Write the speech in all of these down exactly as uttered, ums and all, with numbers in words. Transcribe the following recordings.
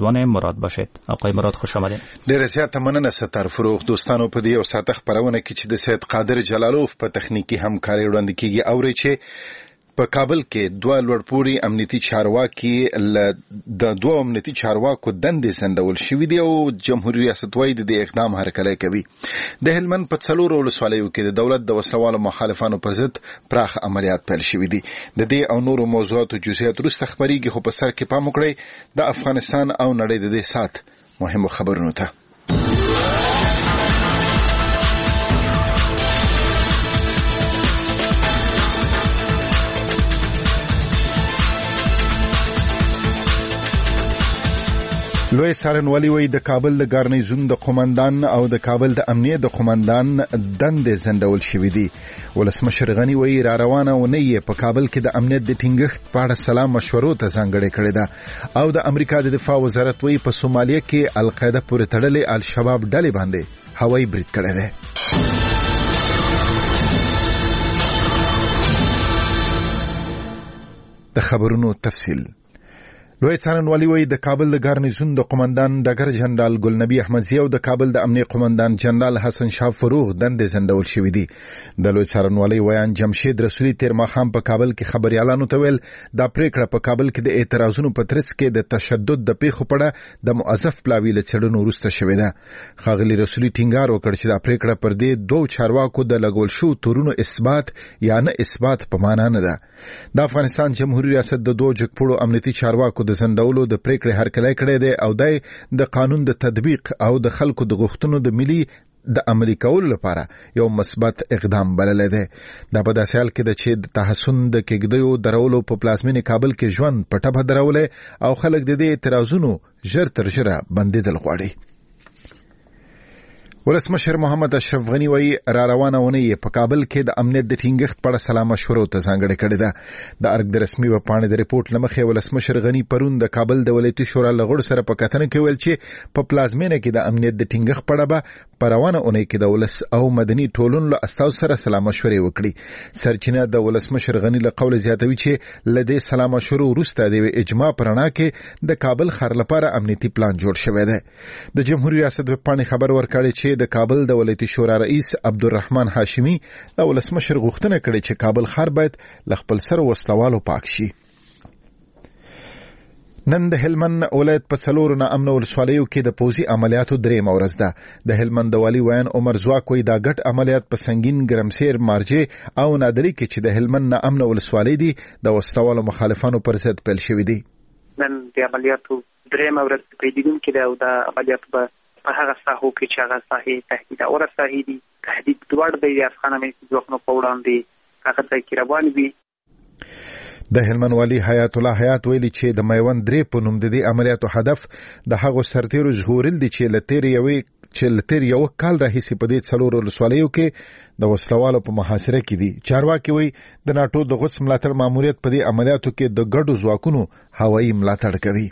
میزبان مراد باشید. آقای مراد خوش آمدید. ډیره زیاته مننه ستار فروغ. دوستانو په دې او ساعت خبرونه کې چې د سید قادر جلالوف په تخنیکی همکاري وړاندې کیږي اوري چې په کابل کې دوه لوړپوړي امنیتي چارواکي د دوه امنیتي چارواکو دندې سندول شوې دي او جمهوریت ریاست وايي د اقدام هرکلی کوي. د هلمند په څلورو ولسوالیو کې د دولت د وسلوالو مخالفانو پر ضد پراخ عملیات پیل شوي دي. د دې او نورو موضوعاتو جزئیات وروسته خبرېږي، خو په سر کې پام وکړئ د افغانستان او نړۍ د دې ساعت مهمو خبرونو ته. لوی څارنوالي وایي د کابل د ګارنیزون د قومندان او د کابل د امنیت د قومندان دندې ځنډول شوې دي. ولسمشر غني وایي را روانه اونۍ په کابل کې د امنیت د ټینګښت په اړه سلا مشورو ته ځانګړې کړې ده. او د امریکا د دفاع وزارت وایي په سومالیه کې القاعده پورې تړلې الشباب ډلې باندې هوایي برید کړی دی. د خبرونو تفصیل. لوی څارنوالي وایي د کابل د ګارنیزون د قومندان ډګر جنرال ګلنبي احمدزي او د کابل د امنیت قومندان جنرال حسن شاه فروغ دندې ځنډول شوې دي. د لوی څارنوالي ویان جمشید رسولي تیر ماښام په کابل کې خبريالانو ته ویل دا پریکړه په کابل کې د اعتراضونو په ترڅ کې د تشدد د پیښو په اړه د موظف پلاوي له څېړنو وروسته شوې ده. ښاغلي رسولي ټینګار وکړ چې دا پریکړه پر دې دوه چارواکو د لګول شو تورونو اثبات یا نه اثبات په معنا نه ده. د افغانستان جمهوریت ریاست د دوه جګپوړو امنیتي چارواکو د زندولو د پریکړې هرکلی کړی دی او د قانون د تطبیق او د خلکو د غوښتنو د ملي د عملي کولو لپاره یو مثبت اقدام بللی دی. دا په داسې حال کې ده چې د تحسن د کېږدیو درولو په پلازمینې کابل کې ژوند په ټپه درولی او خلک د دې اعتراضونو ژر تر ژره بندېدل غواړي. ولسمشر محمد اشرف غني وایي را روانه اونۍ په کابل کې د امنیت د ټینګښت په اړه سلا مشورو ته ځانګړې کړې ده. د ارګ د رسمي وپاڼې د ریپورت له مخې ولسمشر غني پرون د کابل د ولایتي شورا له غړو سره په کتنه کې ویل چې په پلازمینه کې د امنیت د ټینګښت په اړه به په روانه اونۍ کې د ولس او مدني ټولنو له استازو سره سلا مشورې وکړي. سرچینه د ولسمشر غني له قوله زیاتوي چې له دې سلا مشورو وروسته د اجماع پر رڼا کې د کابل ښار لپاره امنیتي پلان جوړ شوی دی. د جمهوریت ریاست وپاڼې خبر ورکړی چې د کابل د ولایتي شورا رئیس عبدالرحمن هاشمي د ولسمشر غوښتنه کړې چې کابل ښار باید له خپل سر وسلوالو پاک شي. نن د هلمند ولایت په څلورو ناامنه ولسوالیو کې د پوځي عملیاتو درېیمه ورځ ده. د هلمند د والي ویان عمر ځواک وایي دا ګډ عملیات په سنګین، ګرمسیر، مارجې او نادري کې چې د هلمند ناامنه ولسوالۍ دي د وسلوالو مخالفانو پر ضد پیل شوي دي. نن د عملیاتو درېیمه ورځ پیلېدونکې ده او د عملیاتو به په هغه ساحو کې چې هغه ساحې تهدید اوره ساحې دي، تهدید لوړ دی د افغان امنیتي ځواکونو په وړاندې هغه ځای کې روان وي. د هلمند والي حیات الله حیات ویلي چې د میوند درې په نوم د دې عملیاتو هدف د هغو سرتیرو ژغورل دي چې له تېرې یوې چې له تېر یو کال راهیسې په دې څلورو ولسوالیو کې د وسلوالو په محاصره کې دي. چارواکي وایي د ناټو د قدس ملاتړ ماموریت په دې عملیاتو کې د ګډو ځواکونو هوایي ملاتړ کوي.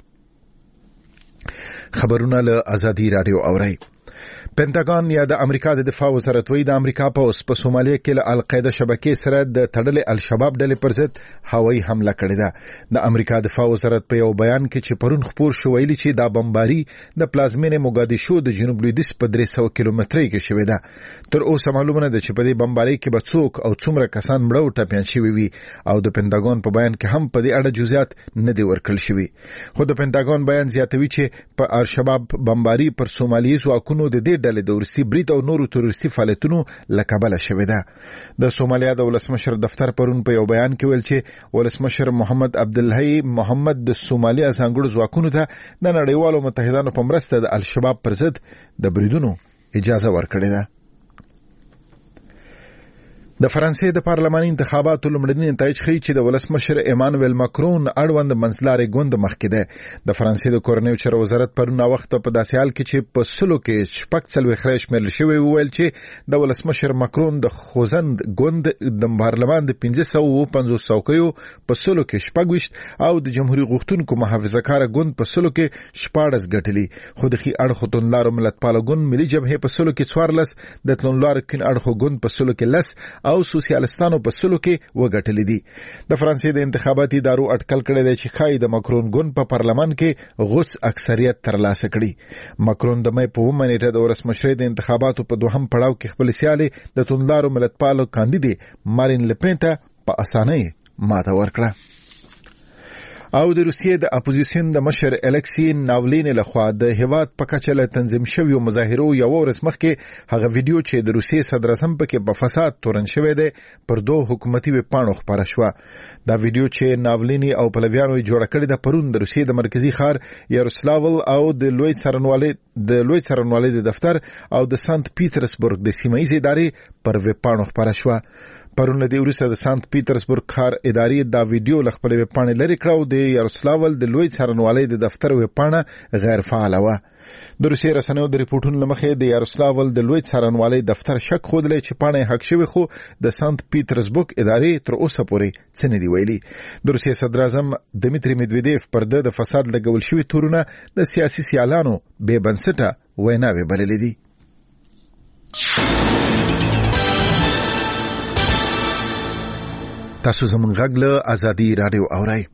خبرونه له ازادي رادیو اورئ. پینټاګون یا د امریکا د دفاع وزارت وایي د امریکا پوځ په سومالیه کې له القاعده شبکې سره د تړلې الشباب ډلې پر ضد هوایي حمله کړې ده. د امریکا دفاع وزارت په یو بیان کې چې پرون خپور شو ویلي چې دا بمباري د پلازمینې موګادیشو د جنوب لویدیځ په درې سوه کیلومترۍ کې شوې ده. تر اوسه معلومه نه ده چې په دې بمبارۍ کې به څوک او څومره کسان مړه او ټپیان شوي وي او د پینټاګون په بیان کې هم په دې اړه جزئیات نه دي ورکړل شوي. خو د پینټاګون بیان زیاتوي چې په الشباب بمباري پر سومالي ځواکونو د دې ډلې د روسي برید او نورو تروریستي فعالیتونو له کبله شوې ده. د سومالیا د ولسمشر دفتر پرون په یو بیان کې ویل چې ولسمشر محمد عبدالحی محمد د سومالیا ځانګړو ځواکونو ته د نړیوالو متحدانو په مرسته د الشباب پر ضد د بریدونو اجازه ورکړې ده. د فرانسې د پارلماني انتخاباتو لومړني نتایج ښیي چې د ولسمشر ایمانویل ماکرون اړوند منځلارې ګوند مخکې ده. د فرانسې د کورنیو چارو وزارت پرون وخت په داسې حال کې چې په سلو کې شپږ څلوېښت رایې شمیرل شوې وویل چې د ولسمشر ماکرون د خوځند ګوند د پارلمان د پنځه سوه اووه پنځوس څوکیو په سلو کې شپږ ویشت او د جمهوریت غوښتونکو محافظه‌کاره ګوند په سلو کې شپاړس ګټلي. خو د ښي اړخو توندلارو ملتپاله ګوند ملي جبهې په سلو کې څوارلس، د توندلارو کیڼ اړخو ګوند په سلو کې لس او سوسیالیستانو په سلو کې وګټلې دي. د فرانسې د انتخاباتي ادارو اټکل کړی دی چې ښایي د ماکرون ګوند په پارلمان کې غوڅ اکثریت ترلاسه کړي. ماکرون د مې په اوومه نیټه د ولسمشرۍ د انتخاباتو په دوهم پړاو کې خپل سیالي د توندلارو ملتپالو کاندیدې مارین لپین ته په اسانۍ ماته ورکړه. او د روسیې د اپوزیسیون د مشر الکسی ناولینی لخوا د هیواد په کچه له تنظیم شویو مظاهرو یو ورځ مخکې هغه ویډیو چې د روسیې صدر اعظم پکې په فساد تورن شوی دی پر دوه حکومتي ویبپاڼو خپاره شوه. دا ویډیو چې ناولینی او پلویانو یې جوړه کړې ده پرون د روسیې د مرکزي ښار یاروسلاول او د لوی څارنوالۍ د لوی څارنوالۍ د دفتر او د سنت پیټرسبورګ د سیمه ییزې ادارې پر ویبپاڼو خپاره شوه. پرون د وروسته د سانت پیټرسبورګ ښار ادارې دا ویډیو له خپل ویبپاڼې لرې کړه او د یاروسلاول د لوی څارنوالۍ د دفتر ویبپاڼه غیر فعاله وه. د روسیې رسنیو د ریپورټونو له مخې د یاروسلاول د لوی څارنوالۍ دفتر شک ښودلی چې پاڼه یې حق شوې خو د سانت پیټرسبورګ ادارې تر اوسه پورې څه نه دي ویلي. د روسیې صدر اعظم دمیتري میدویدیف پر ده د فساد لګول شوي تورونه د سیاسي سیالانو بې بنسټه ویناوې بللې دي. تاسو زموږ غږ له ازادي رادیو اورئ.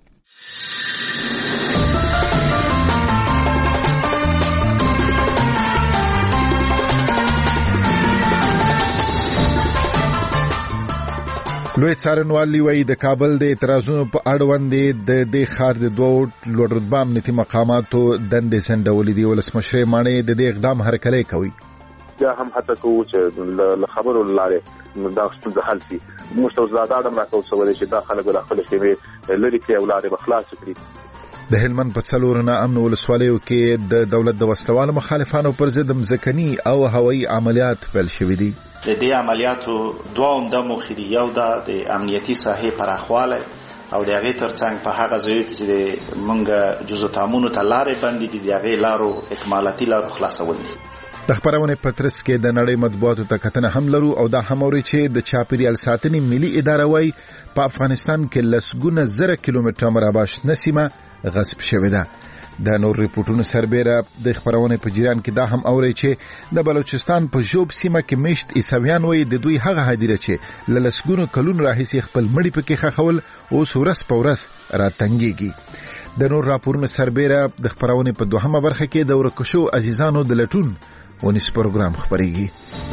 لوی څارنوالي وایي د کابل د اعتراضونو په اړوند د دې ښار د دوو لوړ رتبه امنیتي مقاماتو دندې ځنډولې دي. ولسمشر ماڼۍ د دې اقدام هرکلی کوي. بیا هم هڅه کوو چې له خبرو لارې دا ستونزه حل شي. موږ ته زیاده اړم راکوو چې دا خلک له خپلې خیمې لرې کړي او لارې به خلاصې کړي. د هلمند په څلورو ناامنو ولسوالیو کې د دولت د وسلوالو مخالفانو پر ضد مځکني او هوایي عملیات پیل شوي دي. د دې عملیاتو دوه عمده موخې دي. یو دا د امنیتي ساحې پراخوالی او د هغې ترڅنګ په هغه ځایو کې چې د موږ جزو تامونو ته لارې بندې دي د هغې لارو اکمالاتي لارو خلاصول دي. د خبرونې په ترڅ کې د نړۍ مطبوعاتو ته کتنه هم لرو او دا هم اوري چې د چاپیریال ساتنې ملي اداره وايي په افغانستان کې لسګونه زره کیلومتره مربع شنه سیمه غصب شوې ده. د نور ریپورټونو سربیره د خبرونې په جریان کې دا هم اوري چې د بلوچستان په ژوب سیمه کې مشت عیسویان وایي د دوی هغه هدیره چې له لسګونو کلونو راهیسې خپل مړي پکې ښخول اوس ورځ په ورځ راتنګېږي. د نور راپورونو سربیره د خبرونې په دوهمه برخه کې د ورکو شوو عزیزانو د لټون ونیس پروګرام خبرېږي.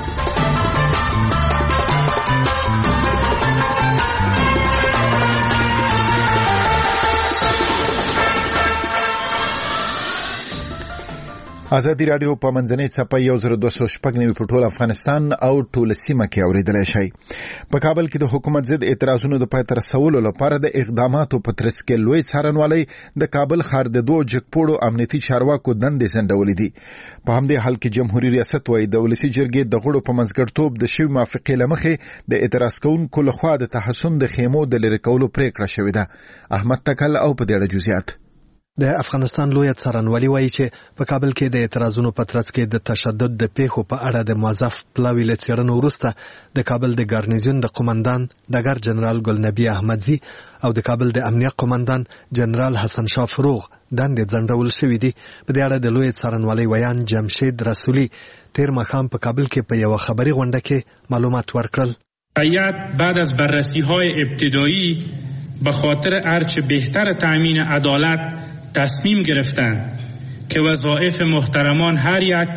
ازادي رادیو په منځنۍ څپه یو زر دوه سوه شپږ نوي په ټول افغانستان او ټول سیمه کې اورېدلی شئ. په کابل کې د حکومت ضد اعتراضونو د پای ته رسولو لپاره د اقداماتو په ترڅ کې لوی څارنوالۍ د کابل ښار د دوو جګپوړو امنیتي چارواکو دندې ځنډولې دي. په همدې حال کې جمهوریت ریاست وایي د ولسي جرګې د غړو په منځګړیتوب د شوې موافقې له مخې د اعتراض کوونکو لخوا د تحصن د خیمو د لرې کولو پرېکړه شوې ده. احمد تکل او په دې اړه جزئیات. د افغانستان لوی څارنوالي وایي چې په کابل کې د اعتراضونو په ترڅ کې د تشدد د پیښو په اړه د موظف پلاوي له څېړنو وروسته د کابل د ګارنیزیون د قومندان ډګر جنرال ګلنبي احمدزي او د کابل د امنیت قومندان جنرال حسن شاه فروغ دندې ځنډول شوې دي. په دې اړه د لوی څارنوالۍ ویان جمشید رسولي تیر ماښام په کابل کې په یوه خبري غونډه کې معلومات ورکړل. هیئت بعد از بررسی‌های ابتدایی به خاطر هرچه بهتر تأمین عدالت تصمیم گرفتند که وظایف محترمان هر یک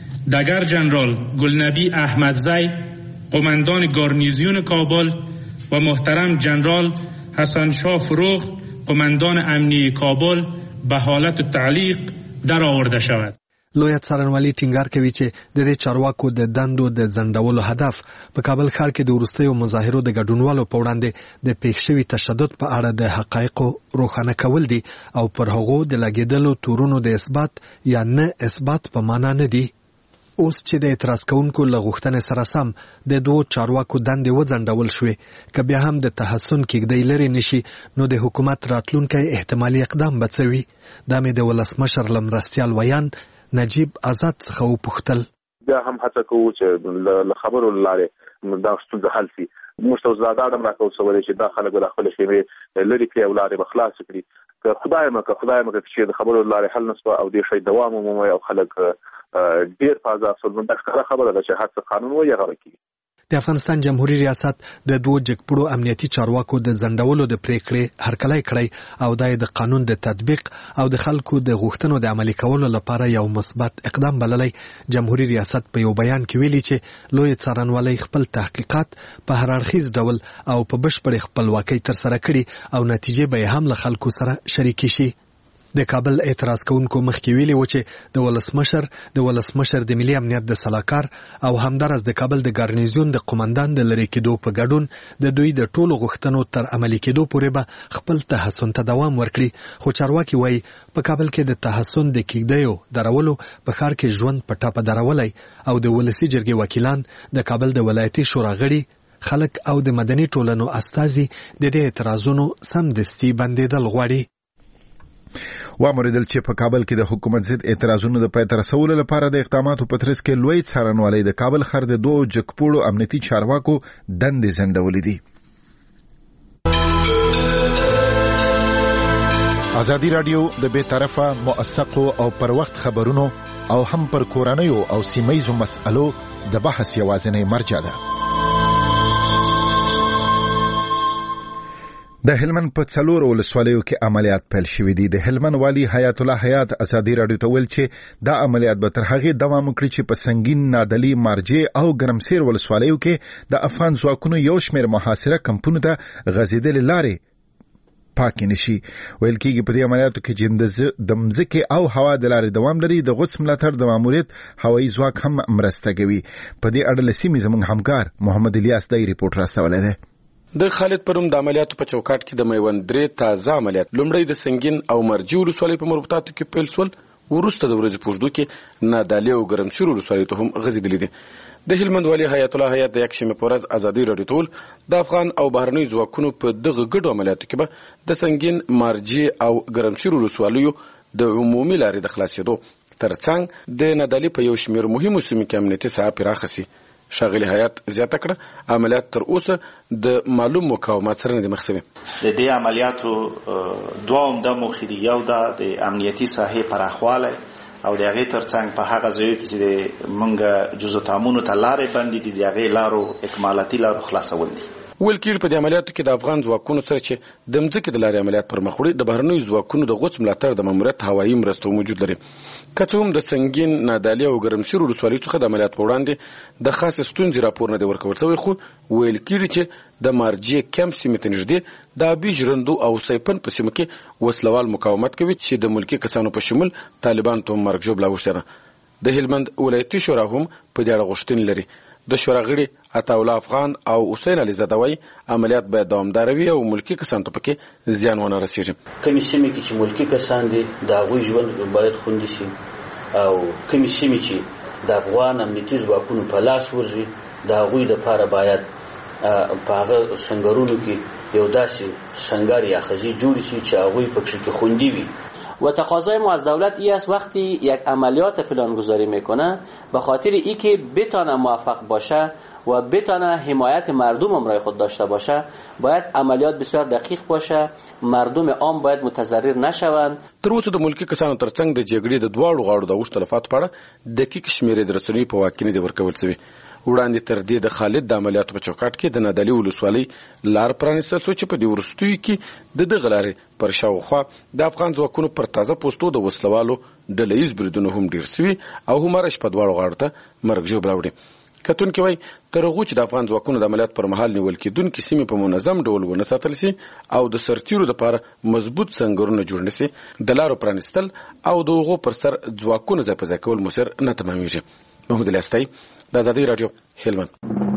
دگر جنرال گلنبی احمدزی قماندان گارنیزیون کابل و محترم جنرال حسن شاه فروغ قماندان امنیه کابل به حالت تعلیق در آورده شود. لوی څارنوالي ټینګار کوي چې د دې چارواکو د دندو د ځنډولو هدف په کابل ښار کې د وروستیو مظاهرو د ګډونوالو په وړاندې د پیښ شوي تشدد په اړه د حقایقو روښانه کول دي او پر هغو د لګېدلو تورونو د اثبات یا نه اثبات په معنا نه دي. اوس چې د اعتراض کوونکو له غوښتنې سره سم د دوو چارواکو دندې وځنډول شوې که بیا هم د تحسن کېږدی لرې نشي نو د حکومت راتلونکی احتمالي اقدام به څه وي. دا مې د ولسمشر له مرستیال ویان نجیب آزاد څخه وپوښتل. بیا هم هڅه کوو چې له خبرو لارې دا ستونزه حل شي. موږ ته زیاده اړم راکوو چې دا خلک له خپلې خیمې لرې کړي او لارې به خلاصې کړي. که خدای مکه خدای مکه چې د خبرو لارې حل نه شوه او دې شی دوام ومومي او خلک ډېر په عذاب شول، نو دا ښکاره خبره ده چې هر څه قانون وایي هغه به کېږي. د افغانستان جمهوریت ریاست د دوه جګپړو امنیتي چارواکو د ځنډولو د پریکړې هرکلی کړی او د قانون د تطبیق او د خلکو د غوښتنو د عملي کولو لپاره یو مثبت اقدام بللی. جمهوریت ریاست په یو بیان کې ویلي چې لوی څارنوالۍ خپل تحقیقات په هر اړخیز ډول او په بشپړ خپلواکۍ ترسره کړي او نتیجې به هم له خلکو سره شریکې شي. د کابل اعتراض کوونکو مخکې ویلي و چې د ولسمشر د ولسمشر د ملي امنیت د سلاکار او همدارس د کابل د ګارنیزیون د قومندان د لرې کېدو په ګډون د دوی د ټولو غوښتنو تر عملي کېدو پورې به خپل تحسن ته دوام ورکړي. خو چارواکي وایي په کابل کې د تحسن د کېږدیو درولو په ښار کې ژوند په ټاپه درولی او د ولسي جرګې وکیلان د کابل د ولایتي شورا غړي خلک او د مدني ټولنو استازي د دې اعتراضونو سمدستي بندېدل غواړي. وامریدل چې په کابل کې د حکومت ضد اعتراضونو د پای ته رسولو لپاره د اقداماتو په ترڅ کې لوی څارنوالۍ د کابل ښار د دوه جګپوړو امنیتي چارواکو دندې ځنډولې دي. ازادي راډیو د بې طرفه موثقو او پر وخت خبرونو او هم پر کورنیو او سیمه‌یزو مسألو د بحث یوازینی مرجع ده. د هلمند په څلور ولسوالیو کې عملیات پیل شوي دي. د هلمند والی حیات الله حیات ازادي راډیو ته ویل چې دا عملیات به تر هغې دوام وکړي چې په سنگین، نادلي، مارجې او ګرمسیر ولسوالیو کې د افغان ځواکونو یو شمېر محاصره کمپونو ته غځېدلې لارې پاکې نشي. ویل کېږي په دې عملیاتو کې چې د مځکې او هوا د لارې دوام لري. د قدس ملاتړ د ماموریت هوایي ځواک هم مرسته کوي. په دې اړه له سیمې زموږ همکار محمد الیاس دای ریپورټ راستولی دی. د خالد پروم د عملیاتو په چوکاټ کې د میوند درې تازه عملیات لومړی د سنگین او مرجی ولسوالۍ په مربوطاتو کې پیل شول، وروسته د ورځې په اوږدو کې نادالي او ګرمسیر ولسوالۍ ته هم غځېدلې دي. د هلمند والي حیات الله حیات د یکشنبې په ورځ ازادي راډیو ته ویل د افغان او بهرنیو ځواکونو په دغه ګډو عملیاتو کې به د سنگین، مارجی او ګرمسیر ولسوالیو د عمومي لارې د خلاصېدو ترڅنګ د نادالي په یو شمېر مهمو سیمو کې امنیتي ساحه پراخه سي. شاغلی حیات زیاته کړه عملیات تر اوسه د معلوم مقاومت سره نه مخ شوي. د دې عملیاتو دوه عمده موخې دي. یو د امنیتي ساحې پراخوالی او د هغې ترڅنګ په هغه ځایو کې چې د موږ جزو تامونو ته لارې بندې دي د هغې لارو اکمالاتي لارو خلاصول دي. ویل کېږي په دې عملیاتو کې د افغان ځواکونو سره چې د مځکې د لارې عملیات پر مخ وړي د بهرنیو ځواکونو د قدس ملاتړ د ماموریت هوایي مرستو موجود لري. که څه هم د سنگین، نادالي او ګرمسیر ولسوالیو څخه د عملیات په وړاندې د خاصې ستونزې راپور نه دی ورکول شوی، خو ویل کېږي چې د مارجې کمپ سیمې ته نږدې د ابي ژرندو او سیپن په سیمه کې وسلوال مقاومت کوي چې د ملکي کسانو په شمول طالبان ته مرګ ژوبله اوښتې ده. د هلمند ولایتي شورا هم په دې اړه غوښتنې لري. د شورا غړي عطاالله افغان او حسین علي زاده وایي عملیات باید دوامداره وي او ملکي کسانو ته پکې زیان ونه رسېږي. کومې سیمې کې چې ملکي کسان دي د هغوی ژوند باید خوندي شي او کومې سیمې چې د افغان امنیتي ځواکونو په لاس ورځي د هغوی دپاره باید په هغه سنگرونو کې یو داسې سنگر یا خزی جوړ شي چې هغوی پکې کې خوندي وي. و تقاضای ما از دولت ای است وقتی یک عملیات پلانگذاری میکنه به خاطر ای که بتانه موفق باشه و بتانه حمایت مردم هم رای خود داشته باشه باید عملیات بسیار دقیق باشه، مردم عام باید متضرر نشوند. تر اوسه د ملکي کسانو ترڅنګ د جګړې د دواړو غاړو د اوښ تلفاتو په اړه دقیق شمېرې د رسنیو په واک کې نه دي ورکول شوي. وړاندې تر دې د خالد د عملیاتو په چوکاټ کې د نادالي ولسوالۍ لار پرانیستل شوه چې په دې وروستیو کې د دغه لارې پر شاوخوا د افغان ځواکونو پر تازه پوستو د وسلوالو ډله ییز بریدونه هم ډېر سوي او هماره شپه دواړو غاړو ته مرګ ژوبله وړي. کتونکي وایي تر هغو چې د افغان ځواکونو د عملیات پر مهال نیول کېدونکي سیمې په منظم ډول ونه ساتل سي او د سرتیرو دپاره مضبوط سنګرونه جوړ نه سي، د لارو پرانیستل او د هغو پر سر ځواکونه ځای په ځای کول مصر نه تمامیږي. محمد الیاس د ازادي راډیو هلمند.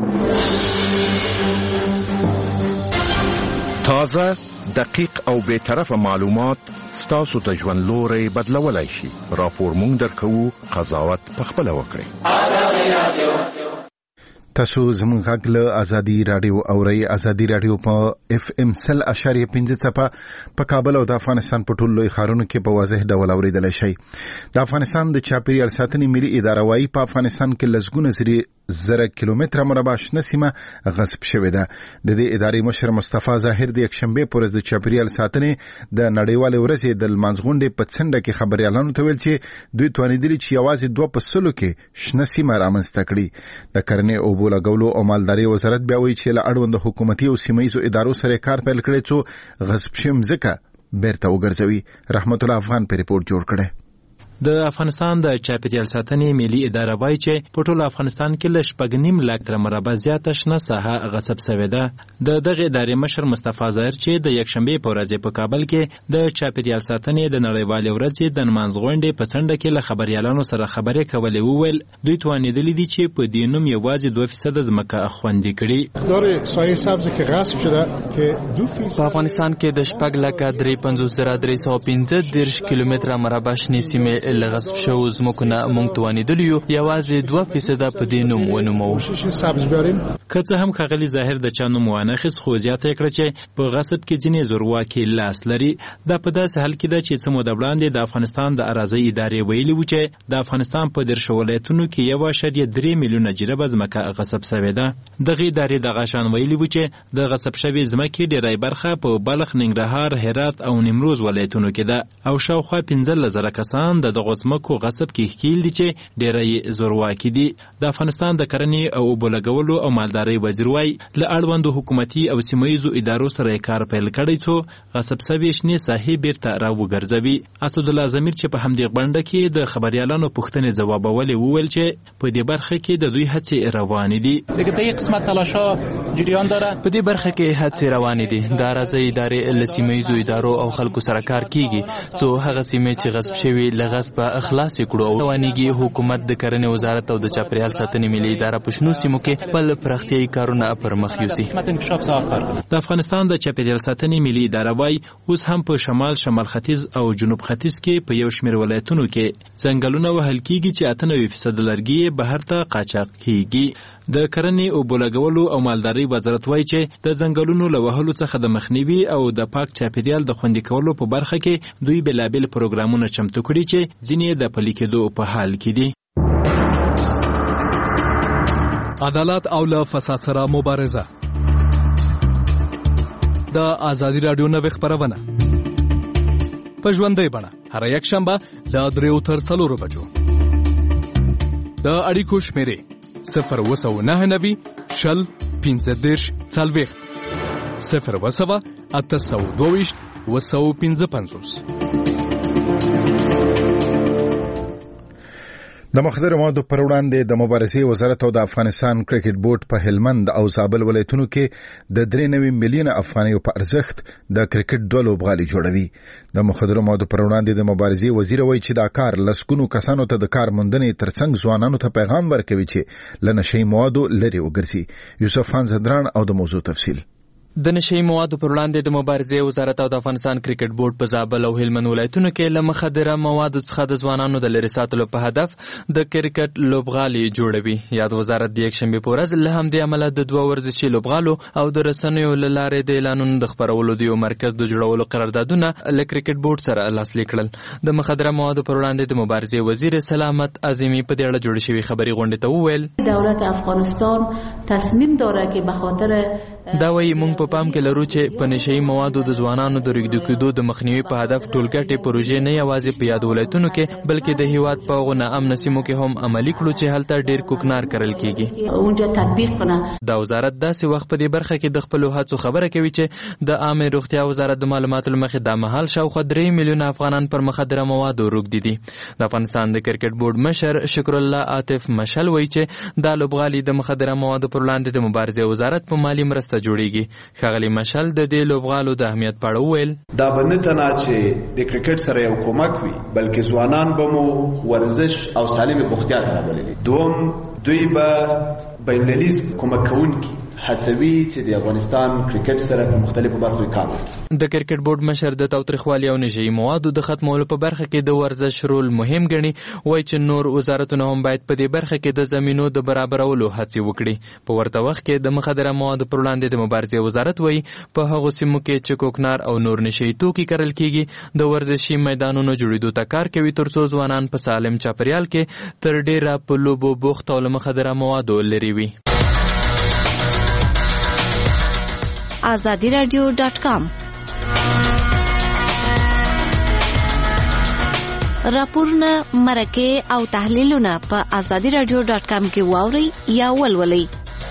تازه، دقیق او بې طرفه معلومات ستاسو ته ژوند لوری بدلولی شي. راپور مونږ درکوو، قضاوت پخپله وکړئ. تاسو زموږ غږ له ازادي راډیو اورئ. ازادي راډیو په اف ام سل اشاریه پنځه څپه په کابل او د افغانستان په ټولو لوی ښارونو کې په واضح ډول اورېدلی شئ. د افغانستان د چاپیریال ساتنې ملي اداره وايي په افغانستان کې لسګونه زره کیلومتره مربع شنه سیمه غصب شوې ده. د دې ادارې مشر مصطفی ظاهر د یکشنبه پر ورځ د چاپیریال ساتنې د نړیوالې ورځې د لمانځغونډې په څنډه کې خبريالانو ته ویل چې دوی توانیدلي چې یوازې دوه په سلو کې شنه سیمه رامنځته کړي. د کرنې او اوبو لګولو او مالدارۍ وزارت بیا وایي چې له اړوند حکومتي او سیمه ییزو ادارو سره کار پیل کړی څو غصب شوې مځکه بیرته وګرځوي. رحمت الله افغان په ریپورت جوړ کړی. د افغانستان د چاپیریال ساتنې ملي اداره وایي چې په ټول افغانستان کې له شپږ نیم لک تر مربع زیاته شنه ساحه غصب شوې ده. د دغه ادارې مشر مصطفی ظاهر چې د یکشنبه په ورځ په کابل کې د چاپیریال ساتنې د نړیوالې ورځې د لمانځغونډې په څنډه کې له خبريالانو سره خبرې کولې وویل دوی توانیدلي دي چې په دې نوم یوازې دوه فیصد ځمکه خوندي کړي. دغه سایه سبز کې غصب شده چې دوه فیصد په افغانستان کې د شپږ لک درې پنځوس زره درې سوه پنځه دېرش کیلومتره مربع شنې سیمې لغصب شو زموږ نه مونږ توانیدلی یو یوازې دوه فیصد په دې نوم ونومو. که څه هم ښاغلي ظاهر د چا نوم وانخیست خو زیاته کړه چې په غصب کې ځینې زورواکي لاس لري. دا په داسې حال کې ده چې څه موده وړاندې د افغانستان د اراضۍ ادارې ویلي وو چې د افغانستان په دېرش ولایتونو کې یو اعشاریه درې میلیونه جریبه ځمکه غصب شوې ده. دغه ادارې دغه شان ویلي وو چې د غصب شوې ځمکې ډېری برخه په بلخ، ننګرهار، هرات او نیمروز ولایتونو کې ده او شاوخوا پنځلس زره کسان د دغو ځمکو غصب کې ښکیل دي چې ډېری زورواکي دي. د افغانستان د کرنې او اوبو لګولو او مالدارۍ وزیر وایي له اړوندو حکومتي او سیمه ییزو ادارو سره کار پیل کړی څو غصب شوې شنې ساحې بیرته راوګرځوي. اسدالله ضمیر چې په همدې غونډه کې د خبريالانو پوښتنې ځوابولې وویل چې په دې برخه کې د دوی هڅې روانې دي. دغه قسمت تلاشا جریان داره. په دې برخه کې هڅې روانې دي. د اراضۍ ادارې له سیمه ییزو ادارو او خلکو سره کار کیږي څو هغه سیمې چې غصب شوې له غصب خلاص کړو. روانيږي حکومت د کرنې وزارت او د چاپیریال ساتنې ملي اداره په شنو سیمو کې خپل پراختیايي کارونه پر مخ یوسي. د افغانستان د چاپیریال ساتنې ملي اداره وایي اوس هم په شمال، شمال ختیځ او جنوب ختیځ کې په یو شمېر ولایتونو کې ځنګلونه وهل کیږي چې اته نوي فیصد لرګي بهر ته قاچاق کیږي. د کرنې او بولګولو او مالدارۍ وزارت وایي چې د ځنګلونو له وهلو څخه د مخنیوي او د پاک چاپیریال د خوندي کولو په برخه کې دوی بېلابېل پروګرامونه چمتو کړي چې ځینې د پلي کېدو په حال کې دي. عدالت او له فساد سره مبارزه. د ازادي رادیو نوې خبرونه په ژوندۍ بڼه هر یک شنبه له دریو تر څلورو بجو. د اړیکو شمیرې صفر وسو نه نوي شل پنځه دېرش څلوېښت صفر وسوه اته سوه دوه ویشت وسو پنځه پنځوس. د مخدره موادو پر وړاندې د مبارزې وزارت او د افغانستان کرکټ بورډ په هلمند او زابل ولایتونو کې د درې نوي میلیونه افغانیو په ارزښت د کرکټ دوه لوبغالي جوړوي. د مخدره موادو پر وړاندې د مبارزې وزیر وایي چې دا کار لسګونو کسانو ته د کار موندنې ترڅنګ ځوانانو ته پیغام ورکوي چې له نشهیي موادو لرې وګرځي. یوسف خان زدران او د موضوع تفصیل. د نشهیي موادو پر وړاندې د مبارزې وزارت او د افغانستان کرکټ بورډ په زابل او هلمند ولایتونو کې له مخدره موادو څخه د ځوانانو د لرې ساتلو په هدف د کرکټ لوبغالي جوړوي. یاد وزارت د یکشنبې په ورځ له همدې امله د دوه ورزشي لوبغالو او د رسنیو له لارې د اعلانونو د خپرولو د یو مرکز د جوړولو قراردادونه له کرکټ بورډ سره لاسلیک کړل. د مخدره موادو پر وړاندې د مبارزې وزیر سلامت عظیمی په دې اړه جوړ شوی خبري غونډې ته وویل دولت افغانستان تصمیم داره که به خاطر دا وایي موږ په پام کې لرو چې په نشهیي موادو د ځوانانو د ریږدو کېدو د مخنیوي په هدف ټولګټې پروژې نه یوازې په یاد ولایتونو کې بلکې د هیواد په هغو ناامنه سیمو کې هم عملي کړو چې هلته ډېر کوکنار کرل کېږي. اونجا تطبیق کنه. دا وزارت داسې وخت په دې برخه کې د خپلو هڅو خبره کوي چې د عامه روغتیا وزارت د معلوماتو له مخې دا مهال شاوخوا درې میلیونه افغانان پر مخدره موادو روږدي دي. د افغانستان د کرکټ بورډ مشر شکر الله عاطف مشل وایي چې دا لوبغالي د مخدره موادو پر وړاندې د مبارزې وزارت په مالي مرسته جوړیږي. خغلی مشل د دې لوبغالو د اهمیت په اړه وویل دا به نه تنه چې د کرکټ سره یو کومک وي بلکې ځوانان به مو ورزش او سالم بوختیا ته راولي. دوم دوی به بین‌المللي کومک کوونکي هڅوي چې د افغانستان کرکټ سره په مختلفو برخو کې کار وکړي. د کرکټ بورډ مشر د تاوتریخوالي او نشئی موادو د ختمولو په برخه کې د ورزش رول مهم ګڼي، وایي چې نور وزارتونه هم باید په دې برخه کې د زمینو د برابرولو هڅې وکړي. په ورته وخت کې د مخدره موادو پر وړاندې د مبارزې وزارت وایي په هغو سیمو کې چې کوکنار او نور نشئی توکي کرل کیږي د ورزشي میدانونو جوړېدو ته کار کوي ترڅو ځوانان په سالم چاپیریال کې تر ډیره په لوبو بوخت او له مخدره موادو لرې وي. آزادی رادیو ډاټ کام راپورونه، مرکې او تحلیلونه په آزادی رادیو ډاټ کام کې واورئ یا ولولئ.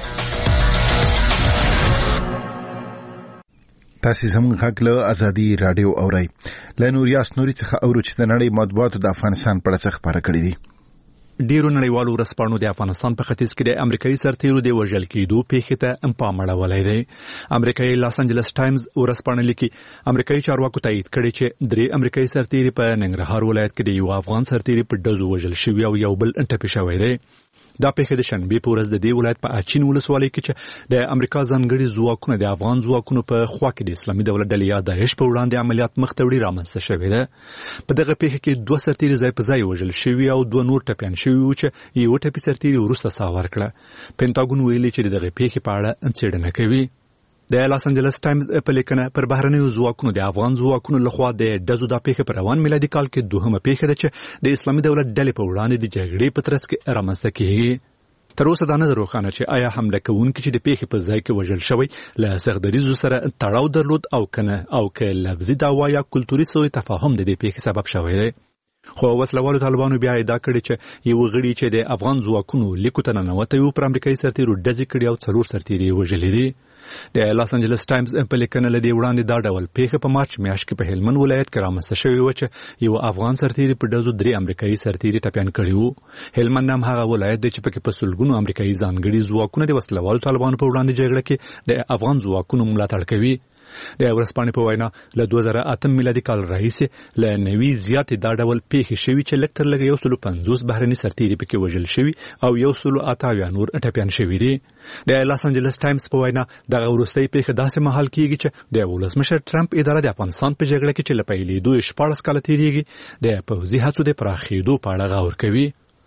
تاسو زموږ غږ له آزادی رادیو اورئ. له نوریاس نوري څخه اورو چې د نړۍ مطبوعاتو د افغانستان په اړه خبره کړې دي. ډیرو نړیوالو ورځپاڼو د افغانستان په ختیځ کې د امریکایي سرتیرو د وژل کېدو پیښې ته پام اړولی دی. امریکایي لاس انجلس ټایمز ورځپاڼه لیکي امریکایي چارواکو تایید کړی چې درې امریکایي سرتیري په ننګرهار ولایت کې د یو افغان سرتیري په ډزو وژل شوي او یو بل ټپي شوی دی. دا پیښه د شنبې په ورځ د دې ولایت په اچین ولسوالۍ کې چې د امریکا ځانګړي ځواکونه د افغان ځواکونو په خوا کې د اسلامي دولت ډلې یا داعش په وړاندې عملیات مخته وړي رامنځته شوې ده. په دغه پیښه کې دوه سرتیري ځای په ځای وژل شوي او دوه نور ټپیان شوي وو چې یو ټپي سرتیري وروسته ساه ورکړه. پینټاګون ویلي چې دغه پیښې په اړه څېړنه کوي. د لاس انجلس ټایمز په لیکنه پر بهرنیو ځواکونو د افغان ځواکونو لخوا د ډزو د پیښې په روان میلادي کال کې دوهمه پیښه ده چې د اسلامي دولت ډلې په وړاندې د جګړې په ترڅ کې رامنځته کیږي. تر اوسه دا نه ده روښانه چې آیا حمله کوونکي چې د پیښې په ځای کې وژل شوی له سختدریزو سره تړاو درلود او کنه او که لفظي دعوا یا کلتوري سوء تفاهم د دې پیښې سبب شوی دی. خو وسلوالو طالبانو بیا ادعا کړې چې یو غړي چې د افغان ځواکونو لیکو ته ننوتی و پر امریکایي سرتیرو ډزې کړي او څلور سرتیري وژلي دي. د لاس انجلس ټایمز په لیکنه لدی وړاندې دا ډول پیښه په مارچ میاشت کې په هلمند ولایت کې رامنځته شوې و چې یو افغان سرتیري په ډزو درې امریکایي سرتیري ټپیان کړي وو. هلمند هم هغه ولایت دی چې پکې په سلګونو امریکایي ځانګړي ځواکونه د وسلوالو طالبانو په وړاندې جګړه کې د افغان ځواکونو ملاتړ کوي. د ورځپاڼې په وینا له دوه زره اته میلادي کال راهیسې له نوي زیاتې دا ډول پیښې شوي چې لږ تر لږه یو سلو پنځوس بهرني سرتیري پکې وژل شوي او یو سلو اته اویا نور ټپیان شوي دي. د لاس انجلس ټایمز په وینا دغه وروستۍ پیښه داسې مهال کیږي چې د ولسمشر ټرمپ اداره د افغانستان په جګړه کې چې له پیلېدو شپاړس کاله تېرېږي د پوځي هڅو د پراخېدو په اړه غور کوي.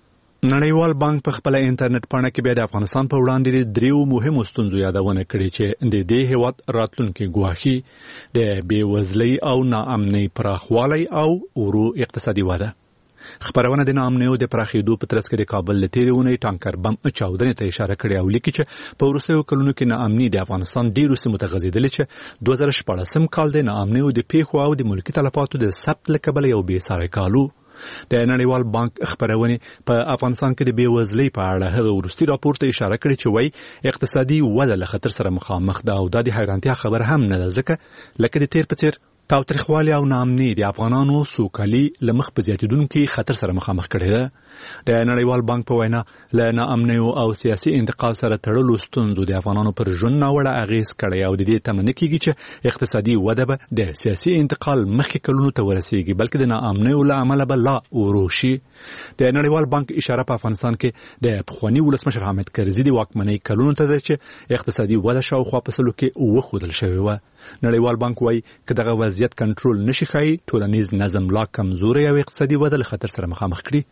نړیوال بانک په خپل انټرنیټ پاڼه کې بیا د افغانستان په وړاندې د دریو مهمو ستونزو یادونه کړې چې د دې هیواد راتلونکي ګواښي د بېوزلۍ او ناامنۍ پراخوالی او ورو اقتصادي وده. خبرونه د ناامنیو د پراخېدو په ترڅ کې د کابل له تېرې اونۍ ټانکر بم چاودنې ته اشاره کړې او لیکي چې په وروستیو کلونو کې ناامني د افغانستان ډېرو سیمو ته غځېدلې چې دوه زره شپاړسم کال د ناامنیو د پیښو او د ملکي تلفاتو د ثبت له کبله یو بېساری کال و. د نړیوال بانک خبرونه په افغانستان کې د بېوزلۍ په اړه هغه وروستي راپور ته اشاره کړې چې وایي اقتصادي وده له خطر سره مخامخ ده او دا د حیرانتیا خبر هم نه ده ځکه لکه د تیر په څیر تاوتریخوالي او ناامني د افغانانو سوکالي له مخ په زیاتېدونکي خطر سره مخامخ کړی ده. د نړیوال بانک په وینا له ناامنیو او سیاسي انتقال سره تړلو ستونزو د افغانانو پر ژوند ناوړه اغېز کړی او د دې تمه نه کېږي چې اقتصادي وده به د سیاسي انتقال مخکې کلونو ته ورسیږي بلکې د ناامنیو له امله به لا ورو شي. د نړیوال بانک اشاره په افغانستان کې د پخواني ولسمشر حامد کرزي د واکمنۍ کلونو ته ده چې اقتصادي وده شاوخوا په سلو کې وښودل شوې وه. نړیوال بانک وایي که دغه وضعیت کنټرول نشي ښایي ټولنیز نظم لا کمزوری او اقتصادي وده له خطر سره مخامخ کړي.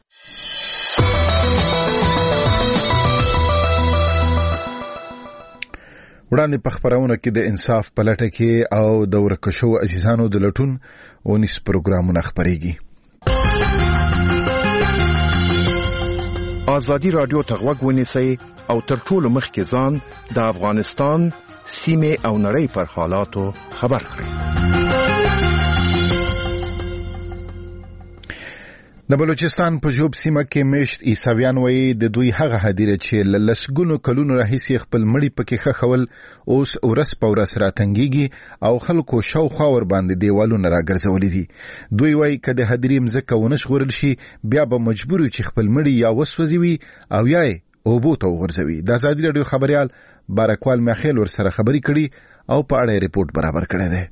وړاندې په خبرونه کې د انصاف په لټه کې او د ورکه شوو عزیزانو د لټون اونیس پروګرامونه خپرېږي. آزادی رادیو ته غوږ ونیسئ او تر ټولو مخکې ځان د افغانستان سیمې او نړۍ پر حالاتو خبر کړئ. د بلوچستان په جوب سیمه کې مشت عیسویان وایي د دوی هغه هدیره چې له لسګونو کلونو راهیسې خپل مړي پکې ښخول اوس ورځ په ورځ راتنګېږي او خلکو شاوخوا ورباندې دیوالونه راګرځولي دي. دوی وایي که د هدیرې مځکه ونه ژغورل شي بیا به مجبور وي چې خپل مړي یا وسوځوي او یا یې اوبو ته وغورځوي. د ازادي راډیو خبریال بارکوال میخیل ورسره خبرې کړي او په اړه یې ریپورټ برابر کړی دی.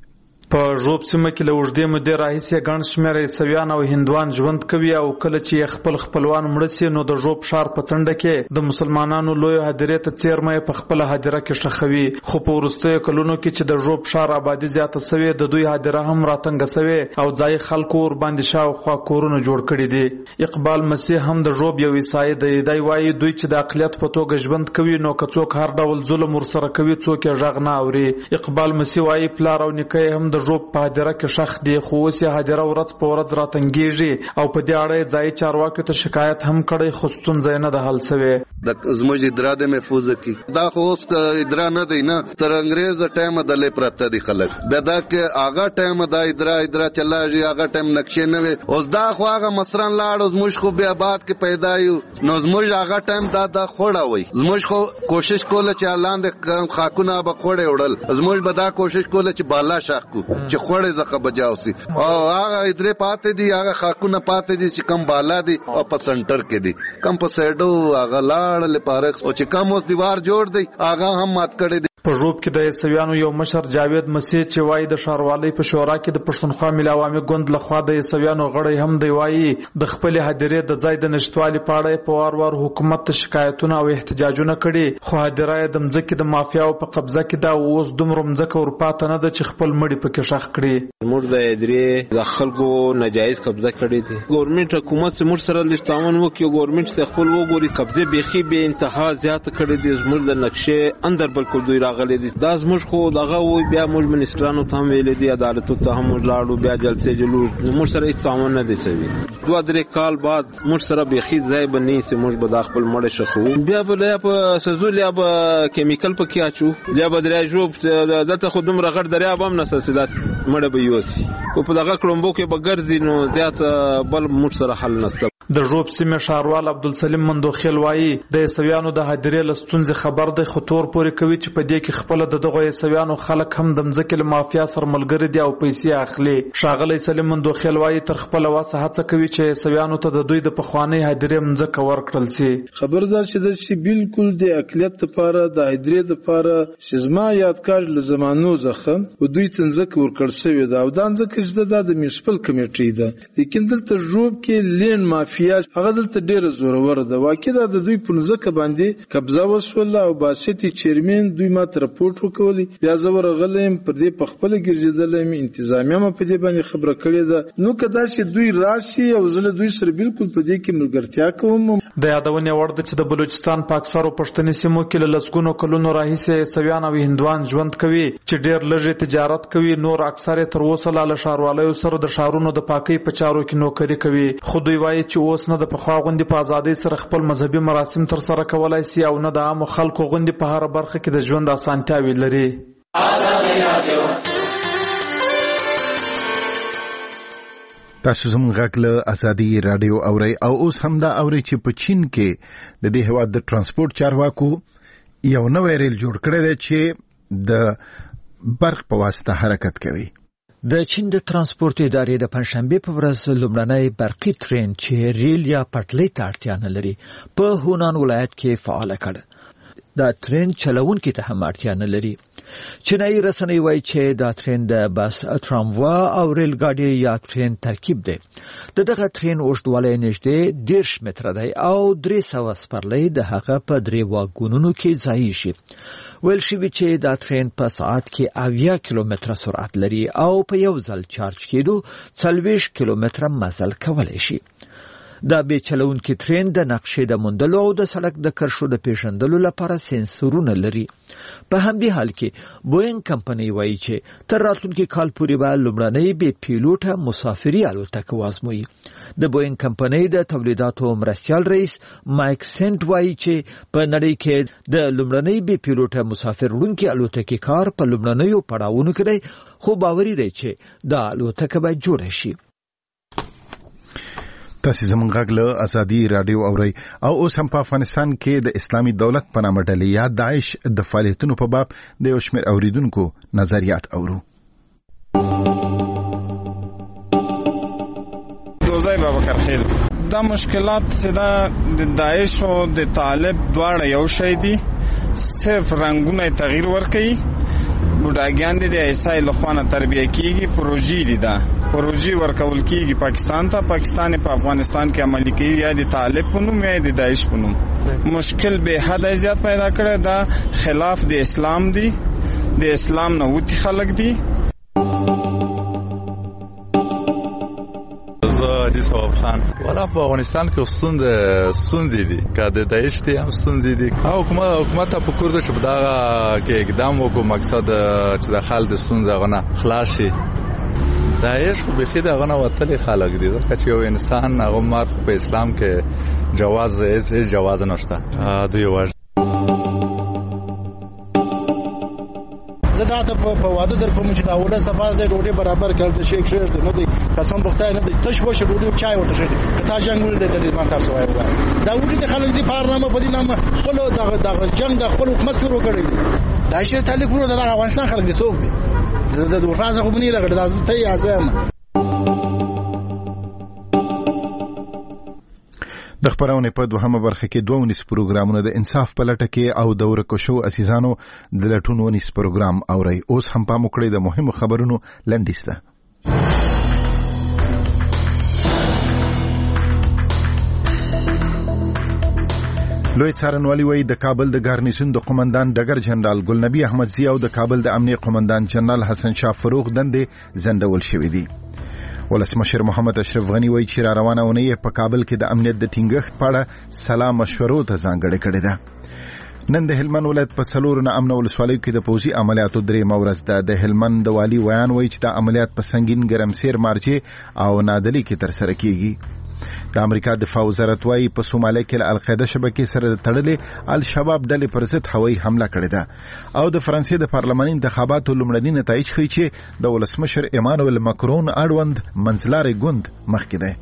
په ژوب سیمه کې له اوږدې مودې راهیسې ګڼ شمېر عیسویان او هندوان ژوند کوي او کله چې خپل خپلوان مړه سي نو د ژوب ښار په څنډه کې د مسلمانانو لویو هدیرې ته څیرمه په خپله هدیره کې ښخوي. خو په وروستیو کلونو کې چې د ژوب ښار آبادي زیاته سوې د دوی هدیره هم راتنګه سوې او ځایي خلکو ورباندې شاوخوا کورونه جوړ کړي دي. اقبال مسیح هم د ژوب یو عیسائی دی. دی وایي دوی چې د اقلیت په توګه ژوند کوي نو که څوک هر ډول ظلم ورسره کوي څوک یې غږ نه اوري. اقبال مسیح وایي پلار او نیکه هم د ژوب په هدیره کې ښخ دي خو اوس یې هدیره ورځ په ورځ راتنګېږي او په دې اړه یې ځایي چارواکو ته شکایت هم کړی خو ستونزه یې نه ده حل سوې. زموږ ادرا د محفوظه کی دا خو اوس ادرا نه دی نه تر انګریز ټایم دلې پراته دي خلک بیا دا کې هغه ټایم دا ادرا ادرا چلاږي هغه ټایم نقشې نه وي اوس دا خو هغه مصران لاړ زموږ خو بیا بعد کې پیدا یو نو زموږ هغه ټایم دا دا خوړه وي زموږ خو کوشش کوله چې لاندې خاکونه به خوړې وړل زموږ به دا کوشش کوله چې بالا شاخ کو چې خوړې زخه بجاوسي او هغه ادرا پاتې دي هغه خاکونه پاتې دي چې کم بالا دي او په سنټر کې دي کم په سایډو هغه لاړ لپاره او چې کم اوس دیوار جوړ دی هغه هم مات کړی دی. په ژوب کې د عیسویانو یو مشر جاوید مسیح چې وایي د ښاروالۍ په شورا کې د پښتونخوا ملي عوامي ګوند لخوا د عیسویانو غړی هم دی وایي د خپلې هدیرې د ځای د نشتوالي په اړه په وار وار حکومت ته شکایتونه او احتجاجونه کړي خو هدیره یې د مځکې د مافیاو په قبضه کې ده او اوس دومره مځکه ورپاته نه ده چې خپل مړي پکې ښخ کړي. موږ د هدیرې د خلکو ناجایز قبضه کړې دي ګورنمنت حکومت موږ سره لږ تعاون وکړي ګورنمنت ته خپل وګوري قبضه بيخي به انتها زیات کړې دي زموږ د نقشې اندر بالکل دوی راغلي دي دا موږ خو دغه وي بیا موږ منسټرانو ته هم ویلې دي عدالت ته هم لاړو بیا جلسې جلوس موږ سره هیڅ تعاون نه دی شوی دوه درې کال بعد موږ سره بيخي ځای بنې چې موږ به د خپل مړ شخو بیا به په سزول یا به کیمیکل پکې اچو یا به دریا جوړ دلته خو دومره غړ دریا به هم نساسیدات مړ به یوسي او په دغه کړمبو کې به ګرځي نو زیات بل موږ سره حل نشته. د ژوب سیمه ښاروال عبدالسلیم مندوخیل وایي د عیسویانو د هدیرې له ستونزې خبر دی خو تور پورې کوي چې په دې کې خپله د دغو عیسویانو خلک هم د مځکې له مافیا سره ملګري دي او پیسې اخلي. ښاغلی سلیم مندوخیل وایي تر خپله وسه هڅه کوي چې عیسویانو ته د دوی د پخوانۍ هدیرې مځکه ورکړل سي. خبردار شي چې بالکل د اقلیت لپاره د هدیرې لپاره چې زما یادګار له زمانو څخه و دوی ته مځکه ورکړل شوې ده او دا مځکه چې د میونسپل کمیټې ده لیکن دلته ژوب کې لین مافیا هغه دلته ډیره زورور ده واقع ده د دوی په ځکه باندې قبضه وسوله او باسطي چیرمن دوی ماته راپورټ وکولي بیا زه ورغلم پر دې په خپل ګرځیدلم انتظامیه ما په دې باندې خبره کړې ده نو کدا چې دوی راشي او زله دوی سره بالکل په دې کې ملګرتیا کوم. د یادونه وړ ده چې د بلوچستان په اکثرو پښتني سیمو کې له لسګونو کلونو راهیسې عیسویان او هندوان ژوند کوي چې ډیر لږ تجارت کوي نور اکثر تر اوسه له ښاروالۍ سره د ښارونو د پاکۍ په چارو کې نوکری کوي خو دوی وایي چې اوس نه د پخوا غوندې په ازادۍ سره خپل مذهبي مراسم تر سره کولای سي او نه د عامو خلکو غوندې په هره برخه کې د ژوند اسانتیاوې لري. تاسو زموږ غږ له ازادي رادیو اورئ او اوس هم دا اورئ چې په چین کې د دې هېواد د ترانسپورت چارواکو یو نوی ریل جوړ کړی دی چې د برق په واسطه حرکت کوي. د چین د ترانسپورت ادارې د پنځشنبه په ورځ لومړنی برقي ترین چې ریل یا پټلۍ ته اړتیا نه لري په هونان ولایت کې فعال کړ. دا ترین چلوونکي ته هم اړتیا نه لري. چینایي رسنۍ وایي چې دا ترین د بس تراموا او ریل ګاډي یا ترین ترکیب دی. د دغه ترین اوږدوالی نږدې دیرش متره دی او درې سوه سپرلۍ د هغه په درې واګونونو کې ځایي شي. ویل شوي چې دا ترین په ساعت کې اویا کیلومتره سرعت لري او په یو ځل چارج کېدو څلوېښت کیلومتره مزل کولی شي. دا به چلوونکي ترین د نقشې د موندلو او د سړک د کرښو د پیژندلو لپاره سنسورونه لري. په همدې حال کې بوینګ کمپنۍ وایي چې تر راتلونکي کال پورې به لومړنۍ بې پیلوټه مسافري الوتکه وازموي. د بوینګ کمپنۍ د تولیداتو مرستیال رئیس مایک سنت وایي چې په نړۍ کې د لومړنۍ بې پیلوټه مسافر وړونکي الوتکې کار په لومړنیو پړاوونو کې دی خو باوري دی چې دا الوتکه به جوړه شي. تاسو زموږ غږ له ازادي رادیو اورئ او اوس هم په افغانستان کې د اسلامي دولت په نامه ډلې یا داعش د فعالیتونو په باب د یو شمېر اوریدونکو نظریات اورو. دوزای بابکر خیل دا مشکلات چې دا د داعش او د طالب دواړه یو شی دي صرف رنگونه تغییر ورکړي بوډاګان دي د ایسای لخوانه تربیه کیږي پروژې دي دا پروژې ورکول کیږي پاکستان ته پاکستان په افغانستان کې عملي کوي یا د طالب په نوم یا د داعش په نوم مشکل به حد زیات پیدا کړی دا خلاف د اسلام دی د اسلام نه وتی خلک دي حدیث حباب خان ولا په افغانستان کې ستونزې ستونزې دي که د داعش دي هم ستونزې دي او حکومت حکومت ته په کور ده چې په دغه کې اقدام وکړو مقصد چې د خلک د ستونزې هغه نه خلاص شي داعش خو بیخي دغه نه وتلي خلک دي ځکه چې یو انسان هغه مار په اسلام کې جواز هیڅ جواز نشته دوی وایي زه دا ته په واده در کوم چې دا ولس د پاره د ډوډۍ برابر کړ د شیخ شیر نه دی قسم بختای نه دی تش وشه ډوډۍ چای ورته شي کته جنگ ول د دې ما تاسو وایو دا وړي د خلک دي پارنامه په دې نامه خپل د جنگ د خپل حکومت شروع کړی دا شی تعلق ورو د افغانستان خلک دي څوک دي د د ورځو خو بنی راغلی دا ته یې اعظم د خبرونه په دوهمه برخه کې دوه ونیس پروګرامونه د انصاف په لټه کې او د ورکو شو اسیزانو د لټون ونیس پروګرام اوري اوس هم پام وکړئ د مهمو خبرونو لنډیسته لوی څارنوالي وایي د کابل د ګارنیزون د قومندان ډګر جنرال ګلنبي احمدزي او د کابل د امنیه قومندان جنرال حسن شاه فروغ دندې زندول شوې دي ولسمشر محمد اشرف غنی وایي چې را روانه ونې په کابل کې د امنیت د ټینګښت په اړه سلا مشورو ته ځانګړې کړې ده نن د هلمند ولایت په څلور نه امن ولسوالیو کې د پوځي عملیاتو درې مورز ده د هلمند د والي ویان وایي چې د عملیات په سنگین ګرمسیر مارچې او نادلی کې تر سره کیږي د امریکا دفاع وزارت وايي په سومالیا کې د القاعده شبکې سره د تړلې الشباب ډلې پر ضد هوایي حمله کړې ده او د فرانسې د پارلماني انتخاباتو لومړني نتایج ښیي چې د ولسمشر ایمانوئل ماکرون اړوند منځلارې ګوند مخکې دی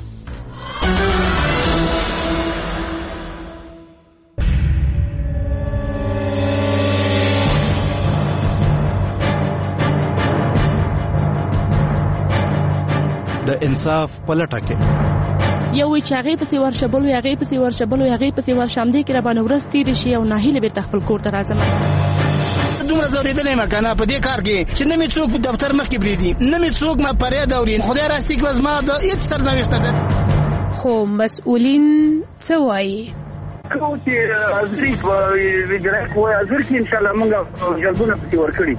د انصاف پلټه کې یو وی چې هغه پسې ورشبل وي هغه پسې ورشبل وي هغه پسې ورشمدې کې را باندې ورس تیر شي او ناهیله به خپل کور ته راځم دومره زوریدلې مکنه په دې کار کې چې نه می څوک دفتر مخ کې بریدي نه می څوک ما پرې دورین خدای راستي کې وزما د هیڅ سرنوشت ده خو مسؤلین څه وایي کوم چې ازري وګړي کوی ازر کې ان شاء الله موږ جلبونه پسې ورکړي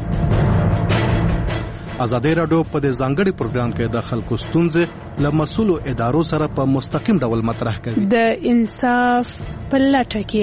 ازادي رادیو په دې ځانګړي پروګرام کې د خلکو ستونزې له مسؤلو ادارو سره په مستقیم ډول مطرح کوي د انصاف په لټه کې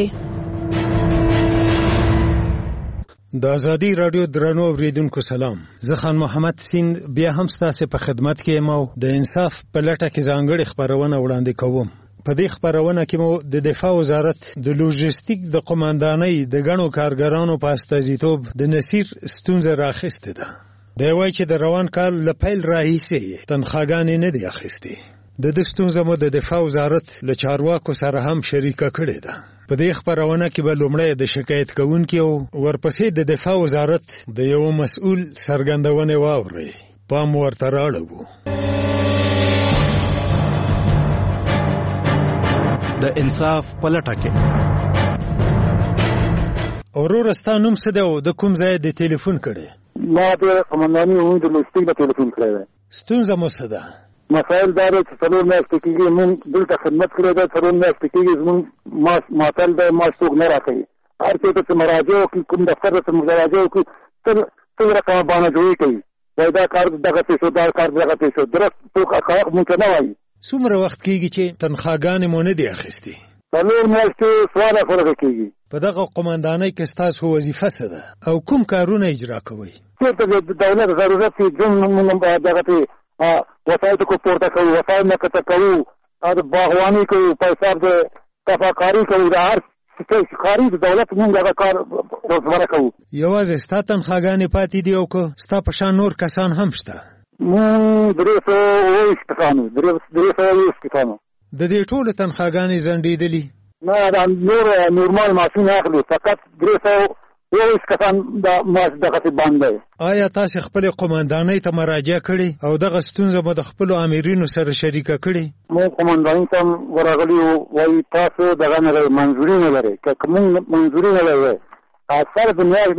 د ازادي رادیو درنو اوریدونکو سلام زه خان محمد سین بیا هم ستاسو په خدمت کې یم د انصاف په لټه کې ځانګړي خبرونه وړاندې کوم په دې خبرونه کې مو د دفاع وزارت د لوجستیک د قومندانۍ د غنو کارګرانو په استازیتوب د نصیر ستونزه راخسته ده دی وایي چې د روان کال له پیل راهیسې تنخواګانې نه دي اخیستې د دې ستونزه مو د دفاع وزارت له چارواکو سره هم شریکه کړې ده په دې خبرونه کې به لومړی د شکایت کوونکي او ورپسې د دفاع وزارت د یو مسؤل څرګندونه واوري پام ورته راړو د انصاف پلټه کې اورور ستانوم څه دی د کوم ځای د ټلیفون کړي ما د قومندانۍ وو د لوستیک په ټلیفون کړی ستونزه مو څه ده مسائل دا چې څلور میاشتې کېږي موږ دلته خدمت کړی دی څلور میاشتې کېږي زموږ معطل دی معاش څوک نه راکوي هر څه ته مراجعه وکړي کوم دفتر ته مراجعه وکړي تل څه رقمه بانهجویي کوي وایي دا کار دغه پیسو دا کار دغه پیسو درست څوک حقایق موږ ته نه وایي څومره وخت کېږي چې تنخواګانې مو نه دي اخیستې څلور میاشتې سوال فرض کېږي په دغه قومندانۍ کې ستاسو وظیفه څه ده او کوم کارونه اجرا کوئ چېرته د دولت ضرورت وي ځم موږ دغه وسایل کو پورته کوو وسایل نه کته کوو د باغواني کوو پیسې د تفاکاري کوو د هر څه کاري د دولت موږ دغه کار روزمره کوو یوازې ستا تنخواګانې پاتې دي او که ستا په شان نور کسان هم شته موږ درې سوه اوویشت کسانو درې سوه اوویشت کسانو د دې ټولو تنخواګانې ځنډېدلي نه دا نور نورمال معاشونه اخلي فقط درې سوه اوویشت کسان د معاش دغسې بند دی آیا تاسې خپلې قومندانۍ ته مراجعه کړې او دغه ستونزه مو د خپلو امرینو سره شریکه کړې موږ قومندانۍ ته ورغلي وو وایي تاسو دغه نه لرئ منظوري نه لرئ که موږ منظوري نه لرئ اکثر د میاشت نه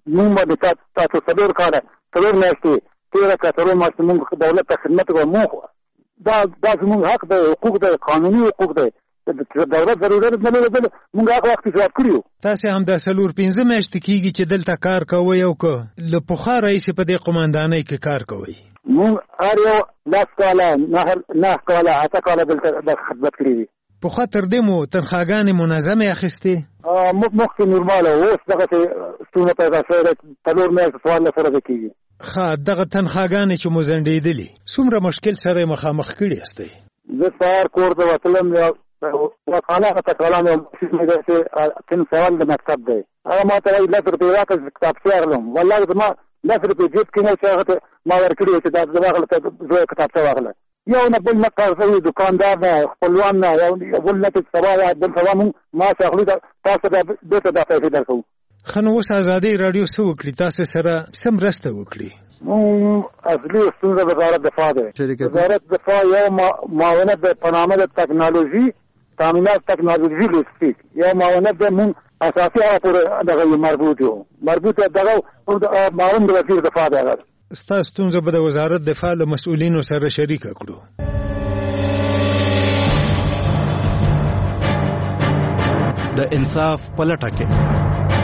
موږ باندې تاسو څلور کاله څلور میاشتې تېره کړه څلور میاشتې موږ دولت ته خدمت کوو موږ دا دا زموږ حق دی حقوق دی قانوني حقوق دی د دولت ضرورت نه لري موږ هغه وخت حساب کړیو تاسو هم د څلور پنځه میاشتې کېږي چې دلته کار کوئ او که له پخوا راهیسې په دې قومندانۍ کې کار کوئ موږ هر یو لس کاله نه کاله اته کاله دلته خدمت کړی دي پخوا تر دې مو تنخواګانې منظمې اخیستې مخکې نورماله اوس دغسې ستونزه پیدا شوې ده څلور میاشتې څوارلس ورځې کېږي ښه دغه تنخواګانې چې مو ځنډېدلي څومره مشکل سره یې مخامخ کړي یاستئ زه سهار کور ته وتلم خانه ته کلام یو مې داسې تن سوال د مکتب دی هغه ما ته وایي لس روپۍ راکړه کتابچې اخلم والله زما لس روپۍ جیب کې نه چې هغه ته ما ورکړي وو چې دا زه واخله زه کتابچه واخله یو نه بل نه قرض وي دوکاندار نه خپلوان نه یو بل نه چې سبا یا بل سبا مونږ معاش اخلو تاسو ته بېرته دا پیسې درکوو ښه نو اوس ازادۍ راډیو څه وکړي تاسو سره څه مرسته وکړي اصلي ستونزه وزارت دفاع دی وزارت دفاع یو معاونت دی په نامه د ټکنالوژي تامینات ټکنالوژي لوجستیک یو معاونت دی مونږ اساسي هغه پورې دغه مربوط یو مربوط دغه معاون د وزیر دفاع دی هغه ستا ستونزه به د وزارت دفاع له مسؤلینو سره شریکه کړو د انصاف په لټه کې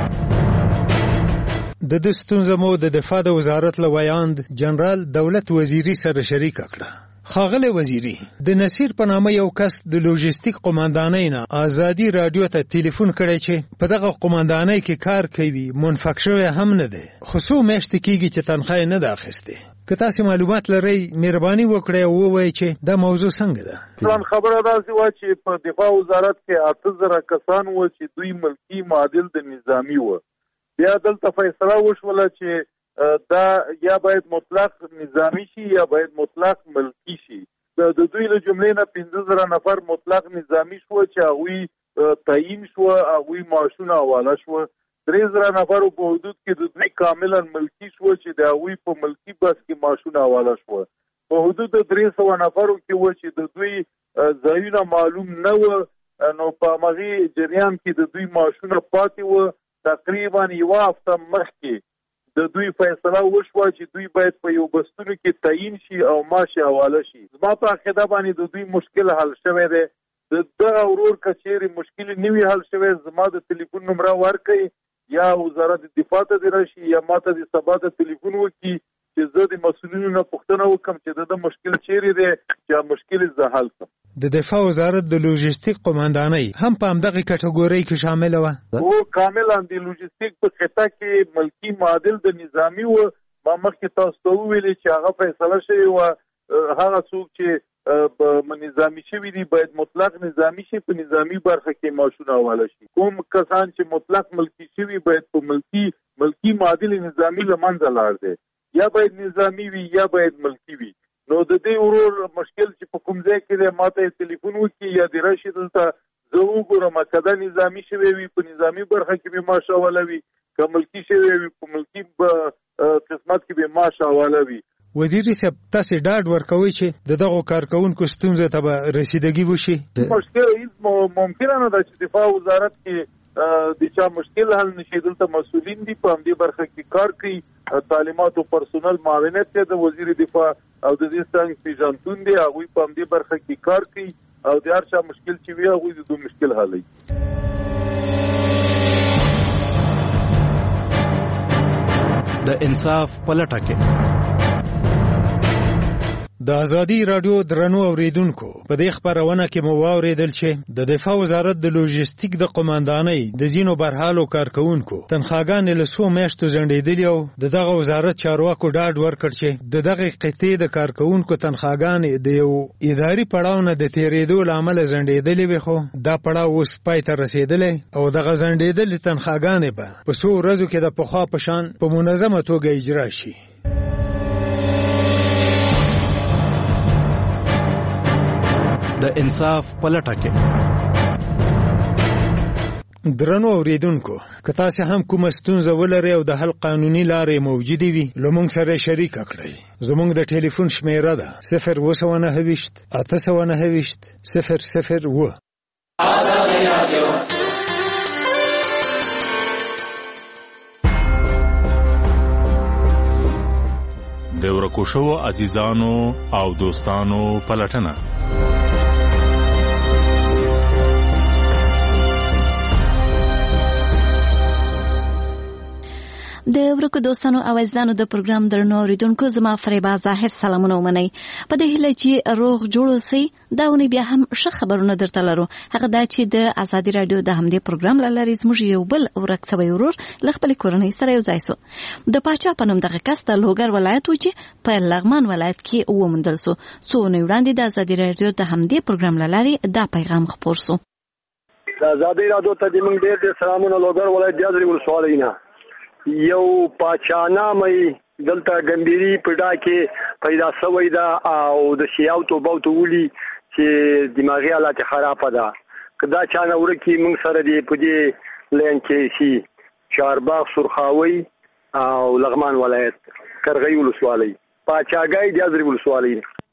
د دې ستونزه مو د دفاع د وزارت له ویاند جنرال دولت وزیری سره شریکه کړه خاغله وزیری د نصیر په نامه یو کس د لوجستیک قومندانۍ نه ازادي رادیو ته ټلیفون کړی چې په دغه قومندانۍ کې کار کوي منفق شوی هم نه دی خو څو میاشتې کېږي چې تنخواه نه ده اخیستې که تاسو معلومات لرئ مهرباني وکړئ او ووایئ چې دا موضوع څنګه ده ځان خبره داسې وه چې په دفاع وزارت کې اته زره کسان وو چې دوی ملکي معادل د نظامي وو بیا دلته فیصله وشوله چې دا یا باید مطلق نظامی شي یا باید مطلق ملکی شي د دوی له جملې نه پنځه زره نفر مطلق نظامی شو چې هغوی تعیین شو هغوی معاشونه حواله شو درې زره نفرو په حدود کې د دوی کاملا ملکی شو چې د هغوی په ملکی بس کې معاشونه حواله شو په حدود د درې سوه نفرو کې و چې د دوی ځایونه معلوم نه و نو په همغې جریان کې د دوی معاشونه پاتې و تقریبا یوه هفته مخکې د دوی فیصله وشوه چې دوی باید په یو بستونو کې تعیین شي او معاش حواله شي زما په عقیده باندې د دوی مشکل حل شوی دی د دغه ورور که چیرې مشکل نه وي حل شوی زما د تلیفون نمره ورکړئ یا وزارت دفاع ته دې راشي یا ما ته د سبا ته تلیفون وکړي چې زه د مسؤلینو نه پوښتنه وکړم چې د مشکل چیرې دی چې مشکل زه حل کړم د دفاع وزارت د لوجستیک قومندانۍ هم په همدغه کټګورۍ کې شامله وه او کاملا د لوجستیک په خطه کې ملکی معادل د نظامی و ما مخکې تاسو ته وویلې چې هغه فیصله شوې وه هغه څوک چې نظامي شوي دي باید مطلق نظامي شي په نظامي برخه کې معاشونه حواله شي کوم کسان چې مطلق ملکی شوي باید په ملکی ملکی معادل نظامي له منځه لاړ دی یا باید نظامي وي یا باید ملکی وي نو د دې ورور مشکل چې په کوم ځای کې دی ما ته ټلیفون وکړي یا د راشي دلته زه وګورم که دا نظامي شوی وي په نظامي برخه کې به معاش حواله وي که ملکي شوی وي په ملکي قسمت کې به معاش حواله وي وزیري صاحب تاسې ډاډ ورکوئ چې د دغو کارکوونکو ستونزو ته به رسیدګي وشي مشکل هیڅ ممکنه نه ده چې دفاع وزارت کې د چا مشکل حل نشي دلته مسؤلین دي په همدې برخه کې کار کوي تعلیمات او پرسونل معاونت دی د وزیر دفاع او د دې څنګه پیژندون دي هغوی په همدې برخه کې کار کوي او د هر چا مشکل چې وي هغوی د دوی مشکل حلوي د انصاف په لټه کې د ازادي رادیو درنو اوریدونکو په دې خبرونه کې مو واوریدل چې د دفاع وزارت د لوجستیک د قومندانۍ د زینو برحالو کارکونکو تنخواګانې له څو میاشتو ځنډېدلې او د دغه وزارت چارواکو ډاډ ورکړ چې د دغه قطعې د کارکونکو تنخواګانې د یو اداري پړاو نه د تېرېدو له امله ځنډېدلې وي خو دا پړاو اوس پای ته رسېدلی او دغه ځنډېدلې تنخواګانې به په څو ورځو کې د پخوا په شان په منظمه توګه اجرا شي د انصاف په لټه کې درنو اوریدونکو که تاسو هم کومه ستونزه ولرئ او د حل قانوني لارې موجودې وي نو موږ سره شریکه کړئ زموږ د ټلیفون شمیره ده صفر اووه سوه نهه ویشت اته سوه نهه ویشت صفر صفر اووه د ورکو شوو عزیزانو او دوستانو پلټنه. د ورکو دوستانو او عزیزانو د پروګرام درنو اوریدونکو زما فریبا ظاهر سلامونه ومنئ. په دې هیله چې روغ جوړ اوسئ. دا ونې بیا هم ښه خبرونه درته لرو. هغه دا چې د ازادي راډیو د همدې پروګرام له لارې زموږ یو بل ورک سوی ورور له خپلې کورنۍ سره یو ځای سو. د پاچا په نوم دغه کس د لوګر ولایت و چې په لغمان ولایت کې وموندل سو. څو اونۍ وړاندې د ازادي راډیو د همدې پروګرام له لارې دا پیغام خپور سو. د ازادي راډیو ته د موږ ډېر ډېر سلامونه لوګر ولایت جازري ولسوالۍ نه. یو پاچانامه دلته ګمبيري پډا کې پیدا شوی دا او د شیاو تو بوت ولي چې دماغي حالت خراب ده. کدا چانه ورکی موږ سره دی په دې لین کې شي چارباغ سرخاوي او لغمان ولایت کرغی ولسوالۍ پاچاګای د ازري ولسوالۍ.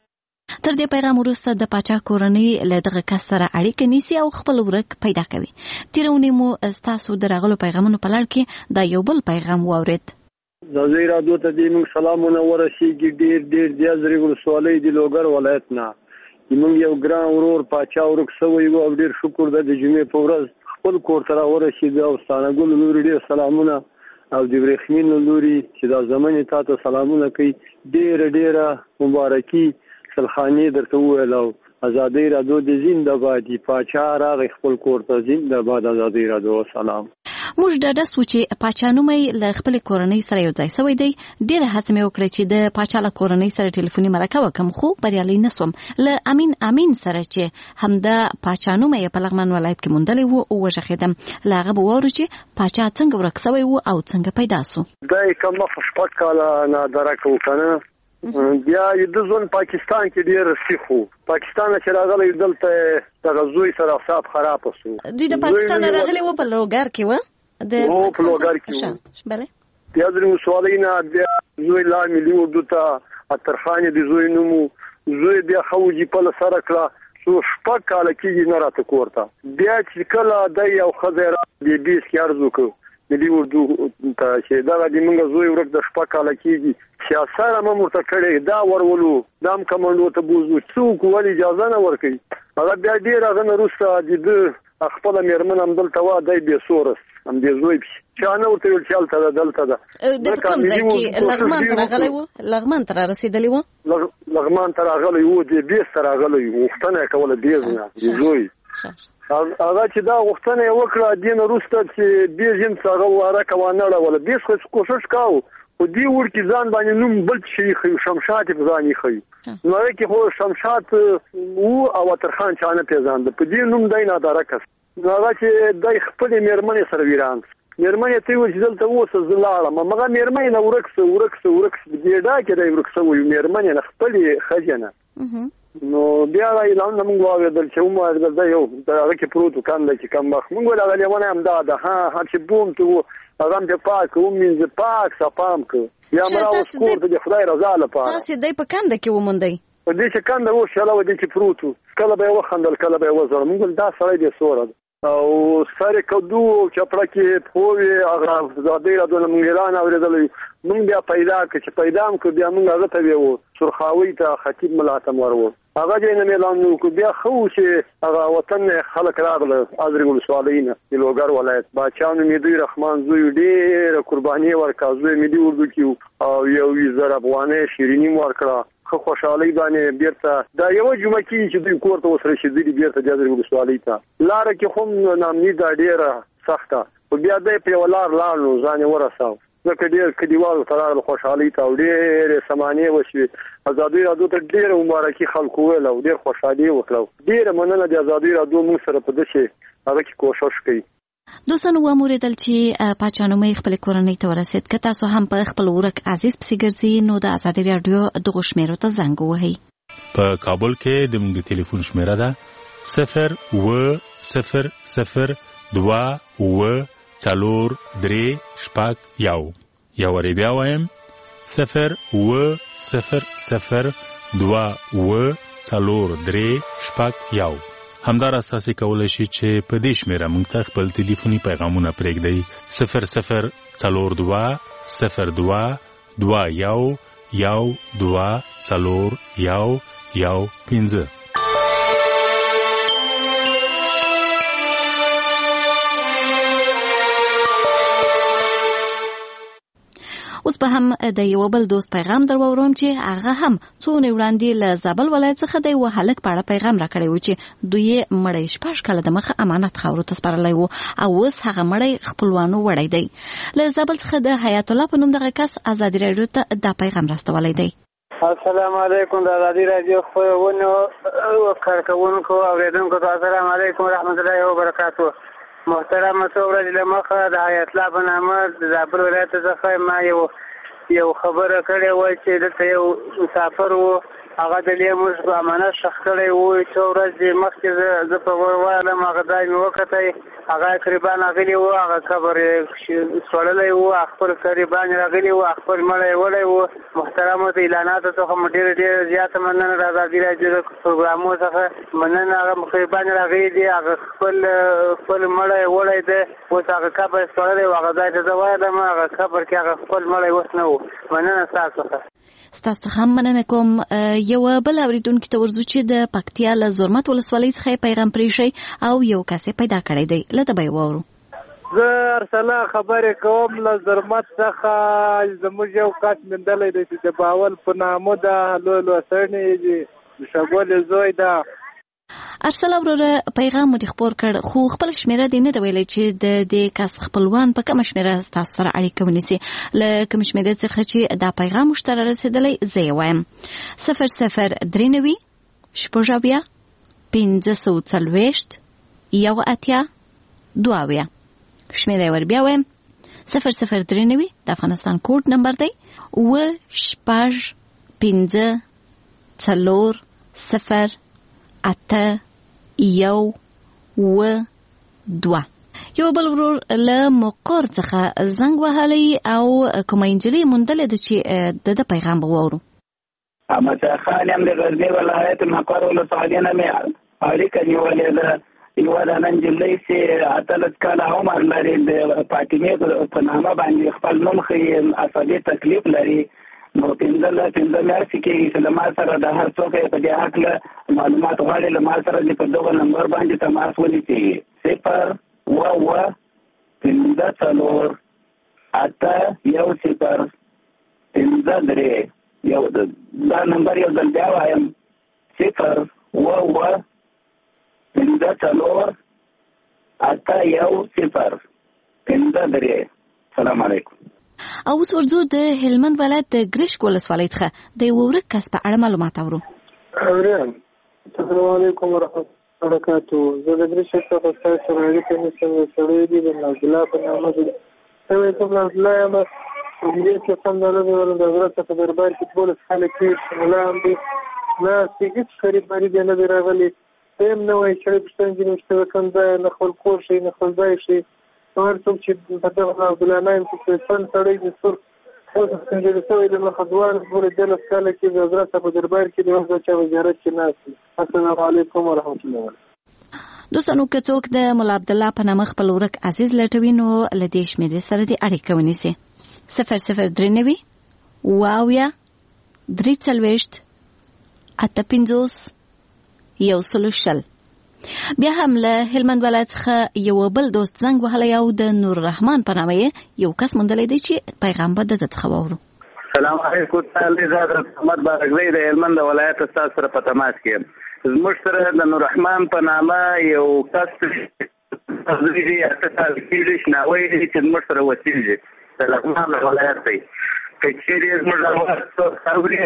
تر دې پیغام وروسته د پاچا کورنۍ له دغه کس سره اړیکه نیسي او خپل ورک پیدا کوي. تیرونی مو ستاسو د راغلو پیغامونو په لړ کې دا یو بل پیغام واورید. د زوی راډیو ته د موږ سلامونه ورسیږي. ډېر ډېر د ازري ولسوالۍ د لوګر ولایت نه موږ یو ګران ورور پاچا ورک سوی و او ډېر شکر د جمعې په ورځ خپل کور ته ورسید او ستانګل لوري ډېر سلامونه او د برېښمین لوري چې دا زمونږ تاسو سلامونه کوي. ډېر ډېر مبارکي سلخانی درته وویل او ازادي راډیو د زنده‌باد پاچا راغی خپل کور ته. زنده‌باد ازادي راډیو. سلام. موږ ډاډه سو چې پاچا نومي له خپل کورنۍ سره یو ځای سوی دی. ډېر هڅه مې وکړه چې د پاچا له کورنۍ سره ټلیفوني مرکه وکم خو بریالي نسوم. له امین امین سره چې همدا پاچا نومي په لغمان ولایت کې موندلی وو او وژغېدم. له هغه به واورو چې پاچا څنګه ورک سوی وو او څنګه پیدا سو. دا کوم شپږ کاله نه درک وکنه. بیا د ځون پاکستان کې ډیر سیخو پاکستان چې راغلی دلته د غزوی سره حساب خراب وسو. دوی د پاکستان راغلی و په لوګر کې و د او په لوګر کې بله بیا د مسوالینه بیا زوی لا مليون دوته اترخانه د زوی نومو زوی بیا خوجي په سره کړه سو شپږ کاله کې نه راته کوړه. بیا چې کله د یو خزر بي بي سکارزو کو ملي اردو ته چې دا د موږ زوی ورک د شپږ کاله کېږي سیاسره مې مرته کړی دا ورولو دام کمانډو ته بوزو څوک ولې اجازه نه ورکوي. هغه بیا ډېر هغه نه وروسته د خپله مېرمن همدلته وه دی بې سورس همدې زوی چا نه ورته ویل چې هلته ده دلته ده. د کوم ځای کې لغمان ته راغلی و لغمان ته رارسېدلی و لغمان ته راغلی و د بیس ته راغلی و غوښتنه یې کوله بیز نه د زوی هغه چې دا غوښتنه یې وکړه دې نه وروسته چې بیز یم څه هغه واره کوانه اړوله بیز خو کوښښ کاوه خو دې ور کې ځان باندې نوم بل شي خو شمشاد په ځان یې خو نو کې خو شمشاد او او ترخان چانه پیژاند په دې نوم دای نه درکس هغه چې دای خپل میرمنې سره ویران میرمنې ته وځي دلته وسه زلاله مګه میرمنې نه ورکس ورکس ورکس دې دا کې دای ورکس وي میرمنې نه خپل خجنه نو بیا اعلان موږ واورېدل چې موږ دا یو دا کې پروتو کاند چې کم مخ موږ دا غلیونه هم دا ده ها ها چې بوم ته هغه په پاک او مینځ پاک صفام کو یا مرا اوس کور ته خدای رضا لپاره تاسو دای په کاند کې ومندای په دې چې کاند و شاله و دې چې پروتو کله به وخندل کله به وزر موږ دا سره دې سور او سره کدو چپړه کې پوي هغه زاده را دونه موږ اعلان اوریدل موږ بیا پیدا کړ چې پیدا م کو بیا موږ هغه ته ویو سرخاوي ته خطیب ملاتم ورو هغه دې نه اعلان وکړ بیا خو چې هغه وطن خلک راغله ازري ولسوالۍ نه د لوګر ولایت باچانو میدوی رحمان زوی ډېر قرباني ورکړه زوی میدي اردو کې او یو زر افغانۍ شیرینی ورکړه خو خوشالۍ باندې بیرته دا یو جمعه کې چې دوی کور ته وسره شي دوی بیرته د ازري ولسوالۍ ته لار کې هم نامني دا ډېره سخته او بیا دې په ولار لاړو ځان ورساو ځکه ډېر کډیوالو ترار خوشحالي ته ډېر سمانه وشي ازادي راډیو ته ډېر مبارکي خلکو ول او ډېر خوشحالي وکړو ډېر مننه د ازادي راډیو موږ سره په دې هغه کې کوشش کوي. دوستانو واموریدل چې پاچانومي خپل کورنۍ ته ورسید که تاسو هم په خپل ورک عزیز پسې ګرځي نو د ازادي راډیو دغه شمیرو ته زنګ ووهئ. په کابل کې د موږ ټلیفون شمیره ده صفر و صفر صفر دوه و څلور درې شپږ یو یو ری بیا وایم صفر و صفر صفر دوه و څلور درې شپږ یو. همدار اساسي کولای شي چې په دې شمیره موږ ته خپل ټلیفوني پیغامونه پرېږدئ صفر صفر څلور دوه صفر دوه دوه یو یو دوه څلور یو یو پنځه. اوس به هم د یو بل دوست پیغام در وورم چې هغه هم څو نه وړاندې له زابل ولایت څخه د یو هلک په اړه پیغام راکړی و چې دوی مړی شپږ کاله د مخه امانت خاورو ته سپارلی و او اوس هغه مړی خپلوانو وړی دی. له زابل څخه د حیات الله په نوم دغه کس ازادي راډیو ته دا پیغام راستولی دی. السلام علیکم د ازادي راډیو خپرونو کارکوونکو او اوریدونکو ته السلام علیکم ورحمت الله وبرکاته. محترم څو ورځې له مخه د حیات الله په نامه د زابل ولایت څخه ما یو یو خبره کړې وه چې دلته یو مسافر و هغه د لیموس په امانت ښخ کړی و. څو ورځې مخکې زه زه په ویلم هغه ځای مې وکتی هغه قریبان راغلي وو هغه قبر یې سوړلی وو خپل قریبان راغلي وو خپل مړی یې وړی وو. محترمو ته اعلاناتو څخه مو ډېره ډېره زیاته مننه د ازادي راډیو د پروګرامو څخه مننه. هغه قریبان راغلي دي هغه خپل خپل مړی یې وړی دی اوس هغه قبر یې سوړلی و هغه ځای ته زه ویلم هغه قبر کې هغه خپل مړی اوس نه و. مننه ستاسو څخه. ستاسو هم مننه کوم. یو بل اوریدونکي ته ورځو چې د پکتیا له زرمت ولسوالۍ څخه پیغام پریښی او یو کس پیدا کړی دی. له ده به یې واورو. زه ارسله خبرې کوم له زرمت څخه. زموږ یو کس موندلی دی چې د باول په نامه ده لوی لوسړنې د شګولې زوی ده. ارسله وروره پیغام مو دې خپور کړ خو خپل شمیره دې نه ده ویلی چې د دې کس خپلوان په کومه شمیره ستاسو سره اړیکه ونیسي. له کومې شمیرې څخه چې دا پیغام موږ ته رارسېدلی زه یې وایم صفر صفر درې نوي شپږ اویا پنځه سوه څلوېښت یو اتیا دوه اویا. شمیره یې ور بیا وایم صفر صفر درې نوي د افغانستان کوډ نمبر دی اوه شپږ پنځه څلور صفر اته یو و دوه. یو بل ورور له مقر څخه زنګ وهلی او کومه انجلۍ موندلې ده چې د ده پیغام به واورو. احمد خان یم د غزني ولایت مقر ولسوالۍ نه مې اړیکه نیولې ده. یوه دانه نجلۍ چې اتلس کاله عمر لري د فاطمې په نامه باندې خپل نوم ښیي عصبي تکلیف لري. نو پنځه له پنځه میاشتې کېږي چې له ما سره د هر څوک یې په دې هکله معلومات غواړي له ما سره دې په دغه نمبر باندې تماس ونیسي صفر اوه اوه پنځه څلور اته یو صفر پنځه درې یو. دا نمبر یو ځل بیا وایم صفر اوه اوه پنځه څلور اته یو صفر پنځه درې. سلام علیکم. او اوس ورځو د هلمند ولایت د ګرشک ولسوالۍ څخه د یو ورک کس په اړه معلومات اورو. السلام علیکم ورحمت الله وبرکاته. زه د ګرشک څخه ستاسو سره اړیکه نیسم. یو سړی دی د نازله په نامه دی. زه کوم نازله یم دې کې څنګه درلود ول د حضرت په دربار کې ټول خلک کې شامل دي. نه هیڅ خریداري دی نه راغلي. هم نه وایي چې پښتون دې نشته کوم ځای نه خپل کور شي نه خپل ځای شي. هر څوک چې په دغه عبدالله چې څن سړی د سر اوس څنګه د سوي د مخدوان پورې د لس کاله کې د حضرت په دربار کې د وخت چې وزارت کې ناست. السلام علیکم ورحمت الله وبرکاته. دوستانو که څوک د مولا عبدالله په نامه خپل ورک عزیز لټوي نو له دې شمیرې سره دې اړیکه ونیسي صفر صفر درې نوي اوه اویا درې څلوېښت اته پنځوس یو سلو شل. بیا هم له هلمند ولایت څخه یو بل دوست زنګ وهلی او د نور رحمان په نامه یو کس موندلی دی چې پیغام به د ده څخه واورو. سلام علیکم. زه حضرت محمد بارکزی د هلمند ولایت ستاسو سره په تماس کې یم. زموږ سره د نور رحمان په نامه یو کس دی اته کال کېږي شناوی دی چې زموږ سره وسیږي د لغمان ولایت دی. که چېرې زموږ اواز اوري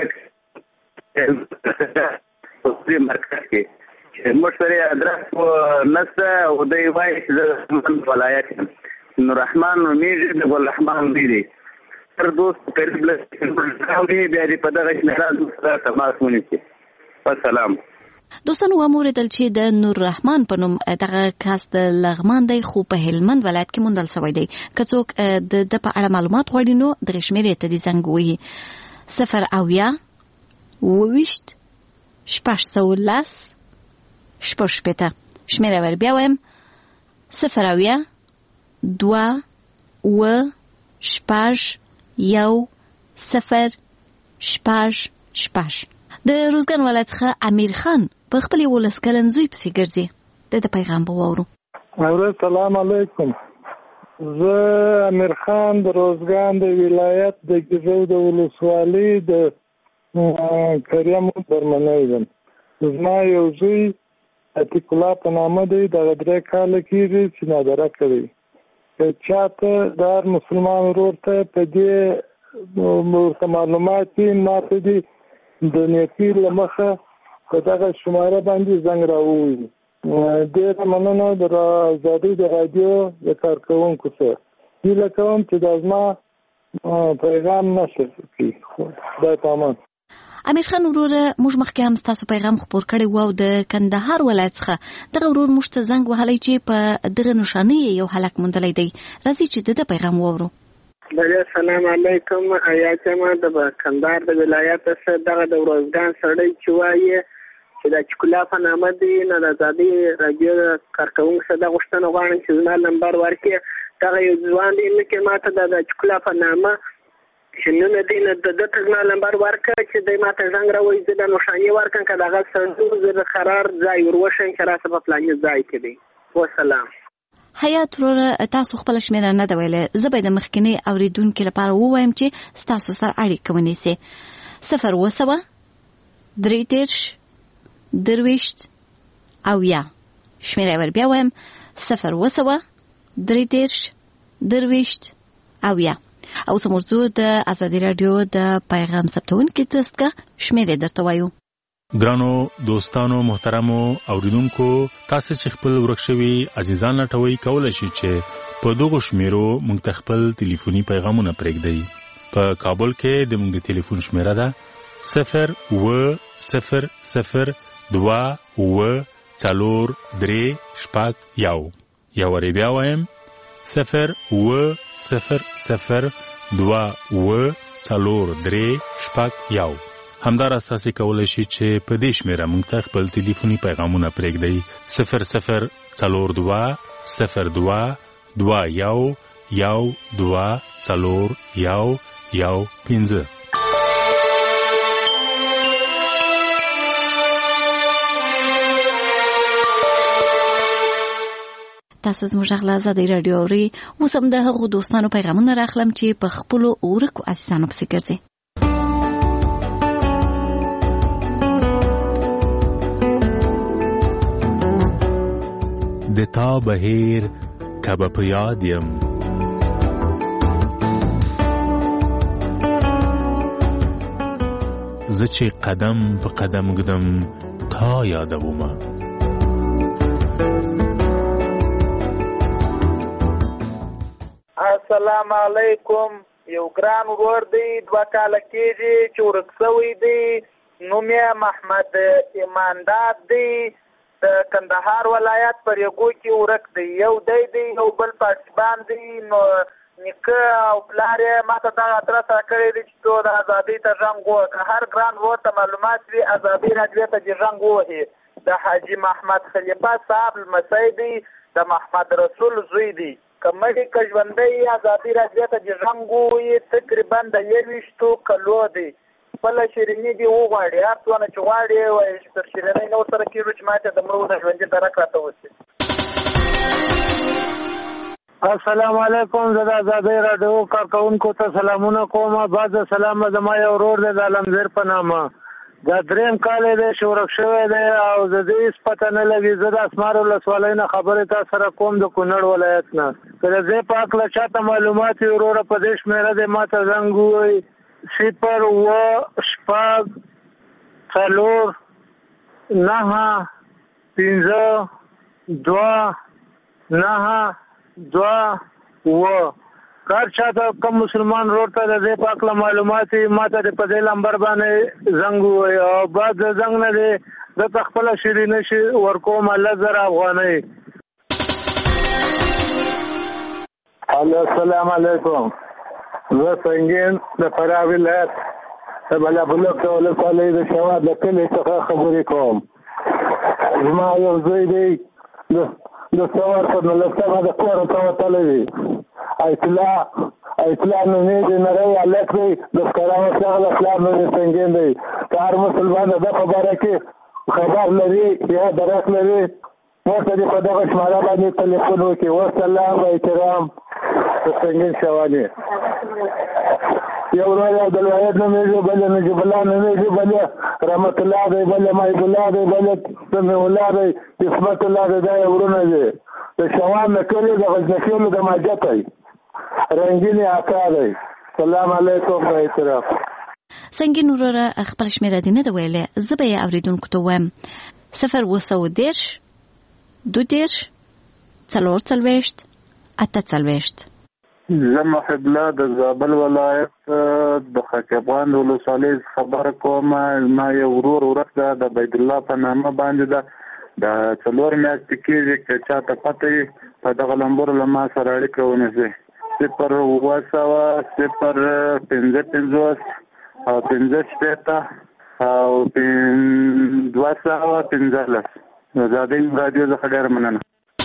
مرکز کې موږ سره ادرس نسته او دی وایي چې د ولایت نور رحمان نومیږي د ګل رحمان دی. هر دوست قریب له بیا دې په دغه شمیره سره تماس ونیسي. السلام. دوستانو وموریدل چې د نور رحمان په نوم دغه کس د لغمان دی خو په هلمند ولایت کې موندل شوی دی. که څوک د ده په اړه معلومات غواړي نو دغه شمیرې ته دې زنګ ووهي صفر اویا اوه ویشت شپږ سوه لس شپږ شپېته. شمیره ور بیا وایم صفر اویا دوه اوه شپږ یو صفر شپږ شپږ. د روزګان ولایت څخه امیر خان په خپل ولس کلن زوی پسې ګرځي. د د پیغام په واورو. السلام علیکم. زه امیر خان د روزګان د ولایت د ګیزو د ولسوالۍ د کریم برمنی یم. زما یو زوی عتیق الله په نامه دی، دغه درې کاله کېږي چې نادره کوي. که چاته د هر مسلمان ورور ته په دې ورته معلومات دي، ما ته دي د نیکۍ له مخه په دغه شماره باندې زنګ راووي. ډېره مننه د ازادۍ د راډیو د کارکوونکو څخه. هیله کوم چې دا زما پیغام نشر کړي. خدای په امان. امیر خان وروره، موږ مخکې هم ستاسو پیغام خپور کړی و او د کندهار ولایت څخه دغه ورور موږ ته زنګ وهلی چې په دغه نښانۍ یو هلک موندلی دی. راځئ چې د ده پیغام واورو. بله السلام علیکم. حیات یم د کندهار د ولایت څخه. دغه د روزګان سړی چې وایي چې د چکلا په نامه دی، نه د ازادۍ راډیو کارکوونکو څخه دا غوښتنه غواړم چې زما نمبر ورکړي. دغه یو ځوان دی لکه ما ته د چکلا په نامه چې نوم دی، نه د ده ته زما نمبر ورکړه چې دی ما ته زنګ راوایي، زه د نښانې ورکړم. که دغه سړی زه د قرار ځای ور وښیم چې راسه په فلاني ځای کې دی. وسلام. حیات وروره، تاسو خپله شمېره نه ده ویلې. زه به د مخکیني اورېدونکي لپاره ووایم چې ستاسو سره اړیکه ونیسي. صفر اوه سوه درې دېرش درویشت اویا. شمېره ور بیا وایم، صفر اوه سوه درې دېرش درویشت اویا. او سمورځو د ازادي راډیو د پیغام ثبتونکي دستګاه شمېرې درته وایو. ګرانو دوستانو محترمو اوریدونکو، تاسو چې خپل ورک شوي عزیزان لټوي کولای شئ چې په دغو شمیرو موږ ته خپل ټلیفوني پیغامونه پرېږدئ. په کابل کې د موږ د ټلیفون شمیره ده صفر اوه صفر صفر دوه اوه څلور درې شپږ یو. یا وری بیا وایم، صفر اوه صفر صفر دوه اوه څلور درې شپږ یو. همدارس تاسو کولای شئ چې په دې شمیره موږ ته خپل ټلیفوني پیغامونه پرېږدئ. صفر صفر څلور دوه صفر دوه دوه یو یو دوه څلور یو یو پنځه. تاسو زموږ غږ له ازادۍ راډیو اورئ. اوس هم د هغو دوستانو پیغامونه راخلم چې په خپلو ورکو عزیزانو پسې ګرځي. د تا بهیر کبه په یاد یم، زه چې قدم په قدم ږدم تا یادومه. السلام علیکم. یو ګران ورور دی، دوه کاله کېږي چې ورک شوی دی. نوم یې محمد ایمانداد دی. د کندهار ولایت پر یګو کې ورک دی. یو دی دی یو بل پاکستان دی. نو نیکه او پلار یې ما ته دغه ادرس راکړی دی چې تو د ازادۍ ته زنګ ووهه. که هر ګران ورور ته معلومات وي ازادۍ راډیو ته دې زنګ ووهي. د حاجي محمد خلیفه صاحب لمسی دی، د محمد رسول زوی دی. که مړي که ژوندی ازادۍ راډیو ته دې زنګ ووهي. تقریبا د یوویشتو کلو دی. خپله شیریني دې وغواړي، هر څونه چې غواړي وایي چې تر شیرینۍ نه ورسره کېږو چې ما ته د مړو د ژوندي درک راته وشي. السلام علیکم. زه د ازادۍ راډیو کارکوونکو ته سلامونه کوم. بعد سلام زما یو ورور دی د علمزیر په نامه. دا دریم کال دی چې ورک شوی دی او د دې هېڅ پته نه لګي. زه د اسمار ولسوالۍ نه خبرې تا سره کوم، د کونړ ولایت نه. که د دې په هکله چاته معلومات وي وروره په دې شمېره دی ما ته زنګ ووایي. صفر اوه شپږ څلور نهه پنځه دوه نهه دوه اوه. کار چاته کوم مسلمان ورور ته د دې په هکله معلومات وي ما ته د په دې نمبر باندې زنګ ووایي. او بعد د زنګ نه دی ده ته خپله شیرینه شي ورکوم لس زره افغانۍ. السلام علیکم. زه سنګین د فراه ولایت د بلابلوک د ولسوالۍ د شواد د کلي څخه خبرې کوم. زما یو زوی دی د سوار په نولسمه د کوره ته وتلی دی. ایت الله اسلام نومېږي نری هلک دی د ښکراوه شغله اسلام نومې سنګین دی که هر مسلمان د ده په باره کې خبر لري یا درک لري ورته دې په دغه شماره باندې تلیفون وکړي. والسلام و احترام د سنګین شواني. یو ورور عبدالواحد نومېږي، بل یې نجیب الله نومېږي، بل یې رحمت الله دی، بل یې محب الله دی، بل یې سمیع الله دی، عصمت الله دی. دا یې ورونه دي د شوان د کلي د غزنفیلو د ماجت دی، رنګین اکا دی. سلام علیکم و احترام. سنګین وروره خپل شمېره دې نه ده ویلې، زه به یې اورېدونکو ته ووایم. صفر اووه سوه دېرش دو دېرش څلور څلوېښت اته څلوېښت. زه محب الله د زابل ولایت د خاکبان ولسوالۍ خبره کوم. ما یو ورور ورک ده د بید الله په نامه باندې ده، د څلور میاشتې کېږي که چاته پته وي په دغه لمبرو له ما سره اړیکه ونیسي. صفر اووه سوه صفر پنځه پنځوس او پنځه شپېته او دوه سوه پنځلس. د ازادۍ راډیو څخه ډېره مننه.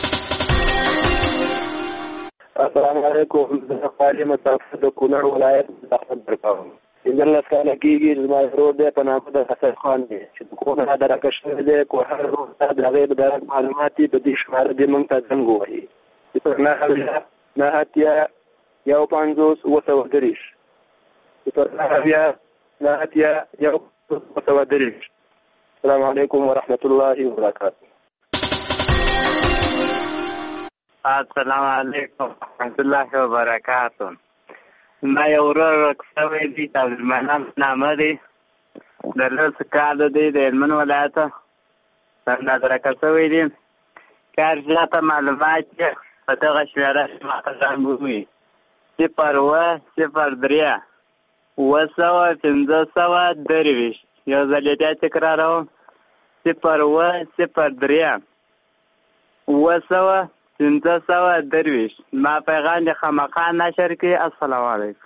السلام علیکم. زه خالي مسافر د کونړ ولایت څخه خبر کوم. پنځلس کاله کېږي زما ورور دی په نامه د حسن خان دی چې د کور نه درکه شوی دی. کوهر روډ ته د هغې د درک معلومات یې په دې شماره دې موږ ته زنګ ووهي. صفر نهه اویا نهه اتیا یو پنځوس اووه سوه دېرش. صفر نهه اویا نهه اتیا یو اووه سوه دېرش. السلام علیکم ورحمة الله وبرکاته. السلام علیکم ورحمة الله وبرکاته. ما یو ورور ورک شوی دی د عبدالمنان نامه دی، د لس کاله دی، د هلمند ولایته همدا درکه شوی دی. که هر چاته معلومات یې په دغه شمېره کې ماته زنګ ووهي. صفر اووه صفر درې اووه سوه پنځه سوه درویشت. یو ځل یې بیا تکراروم. صفر اووه صفر درې اووه سوه پنځه سوه درویشت. ما پیغام د خامخا نشر کړي. السلام علیکم.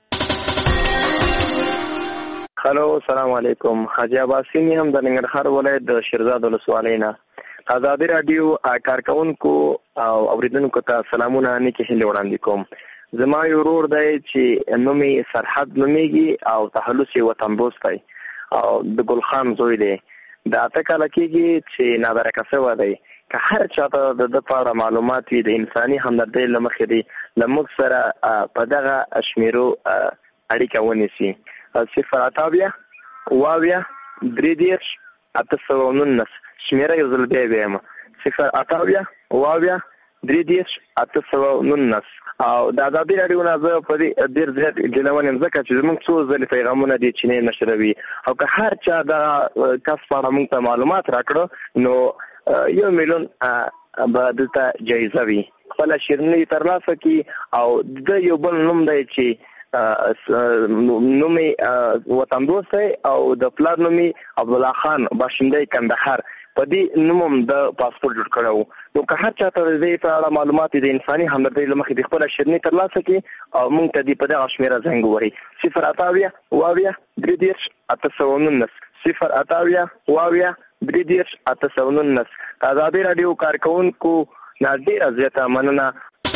هلو السلام علیکم. حاجي عباسین هم د ننګرهار ولایت د شیرزاد ولسوالۍ نه. ازادي راډیو کارکونکو او اوریدونکو ته سلامونه نیکې هیلې وړاندې کوم. زما یو ورور دی چې نوم یې سرحد نومیږي او تخلص یې وطن دوست دی او د ګل خان زوی دی. د اته کاله کېږي چې نادرکه شوی دی. که هر چاته د ده په اړه معلومات وي د انساني همدردۍ له مخې دی له موږ سره په دغه شمېرو اړیکه ونیسي. صفر اته اویا اوه اویا درې دېرش اته سوه نولس. شمېره یو ځل بیا ویم. صفر اته اویا اوه اویا درې دېرش اته سوه نولس. او د ازادي راډیو نه زه په دې ډېر زیات ګیلمن یم ځکه چې زموږ څو ځلې پیغامونه دي چې نه نشروي او که هر چا دغه کس په اړه موږ ته معلومات راکړه نو یو میلیون به دلته جایزه وي. خپله شیریني ترلاسه کړي او د یو بل نوم دی چې نوم وطن دوست دی او د پلار نوم عبدالله خان باشنده کندهار. په دې نوم هم د پاسپورت جوړ کړی و. نو که هر چاته د دې په اړه معلومات د انساني همدردۍ له مخې د خپله شیریني ترلاسه کړي او موږ ته دې په دغه شمېره زنګ ووهي. صفر اته اویا اوه اویا درې دېرش اته سوه نولس. صفر اته اویا اوه اویا درې دېرش اته سوه نولس. د ازادي راډیو کارکوونکو نه ډېره زیاته مننه.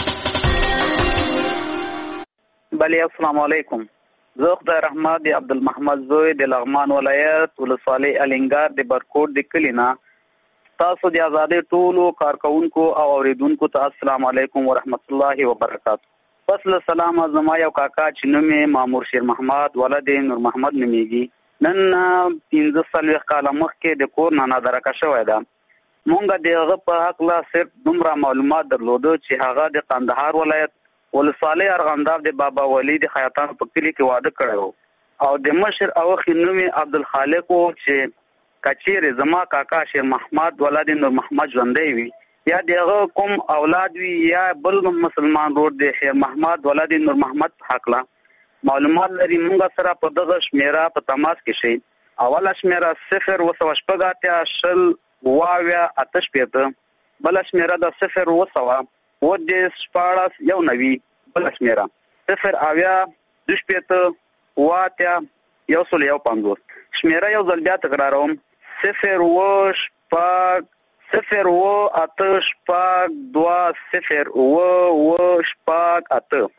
بله السلام علیکم. زه خدای رحمت د عبدالمحمد زوی د لغمان ولایت ولسوالۍ الینګار د برکوټ د کلي نه. تاسو د ازادۍ ټولو کارکوونکو او اوریدونکو ته السلام علیکم ورحمت الله وبرکاته. پس له سلامه زما یو کاکا چې نوم یې مامور شیر محمد ولد نور محمد نومیږي نن پنځه څلوېښت کاله مخکې د کور نه نادرکه شوی ده. مونږ د هغه په هکله صرف دومره معلومات درلوده چې هغه د قندهار ولایت ولسوالۍ ارغنداب د بابا ولی د خیاطانو په کلي کې واده کړی و او د مشر اوښي نوم یې عبدالخالق و چې که چیرې زما کاکا شیر محمد ولد نور محمد ژوندی وي یا د هغه کوم اولاد وي یا بل مسلمان رور د خیر محمد ولد نور محمد په هکله معلومات لري مونږ سره په دغه شمېره په تماس کې شئ. اوله شمېره صفر اووه سوه شپږ اتیا شل اووه اویا اته شپېته. بله شمېره ده صفر اووه سوه اووه دېرش شپاړس یو نوي. بله شمېره صفر اویا دوه شپېته اووه اتیا یو سل یو پنځوس. شمېره یو ځل بیا تکراروم. صفر اووه شپږ صفر اووه اته شپږ دوه صفر اووه اووه شپږ اته.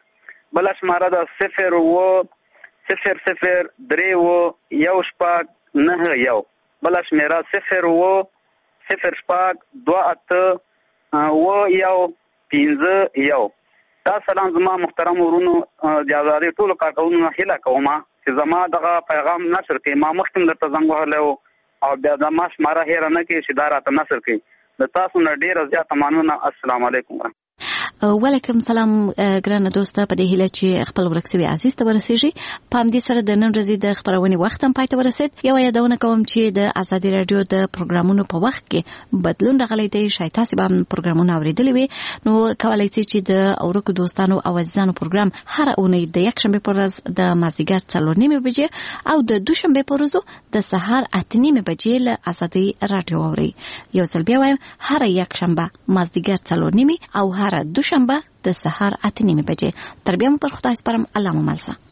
بل شماره ده صفر و صفر صفر درې و یو شپږ نه یو. بل شماره صفر و صفر شپږ دوه اته و یو پنځه یو. دا سلام زما محترم ورونو د آزادۍ ټولو کارکوونکو هیله کوم چې زما دغه پیغام نشر کړي. ما مخکې درته زنګ وهلی او بیا زما شماره هېره نه کړي چې دا راته نشر کړي. د تاسو نه ډېره زیاته مننه. السلام علیکم. وعلیکم سلام ګرانه دوسته، په دې هیله چې خپل ورک شوی عزیز ته ورسیږي. په همدې سره د نن ورځې د خبرونې وخت هم پای ته ورسید. یو یادونه کوم چې د آزادي رادیو د پروګرامونو په وخت کې بدلون راغلی دی. شاید تاسو به هم پروګرامونه اوریدلی وي، نو کولای شئ چې د اورکو دوستانو او عزیزانو پروګرام هر اونۍ د یک شنبه پر ورځ د مازدیګر څلور نیمې بجې او د دوشنبه پر ورځ د سهار اته نیمې بجې له آزادي رادیو اوري. یو ځل بیا وایم، هر یک شنبه مازدیګر څلور نیمې او هر دوشنبه د سهار اته نیمې بجې. تر بیا مو پر خدای سپارم. الله مو مل شه.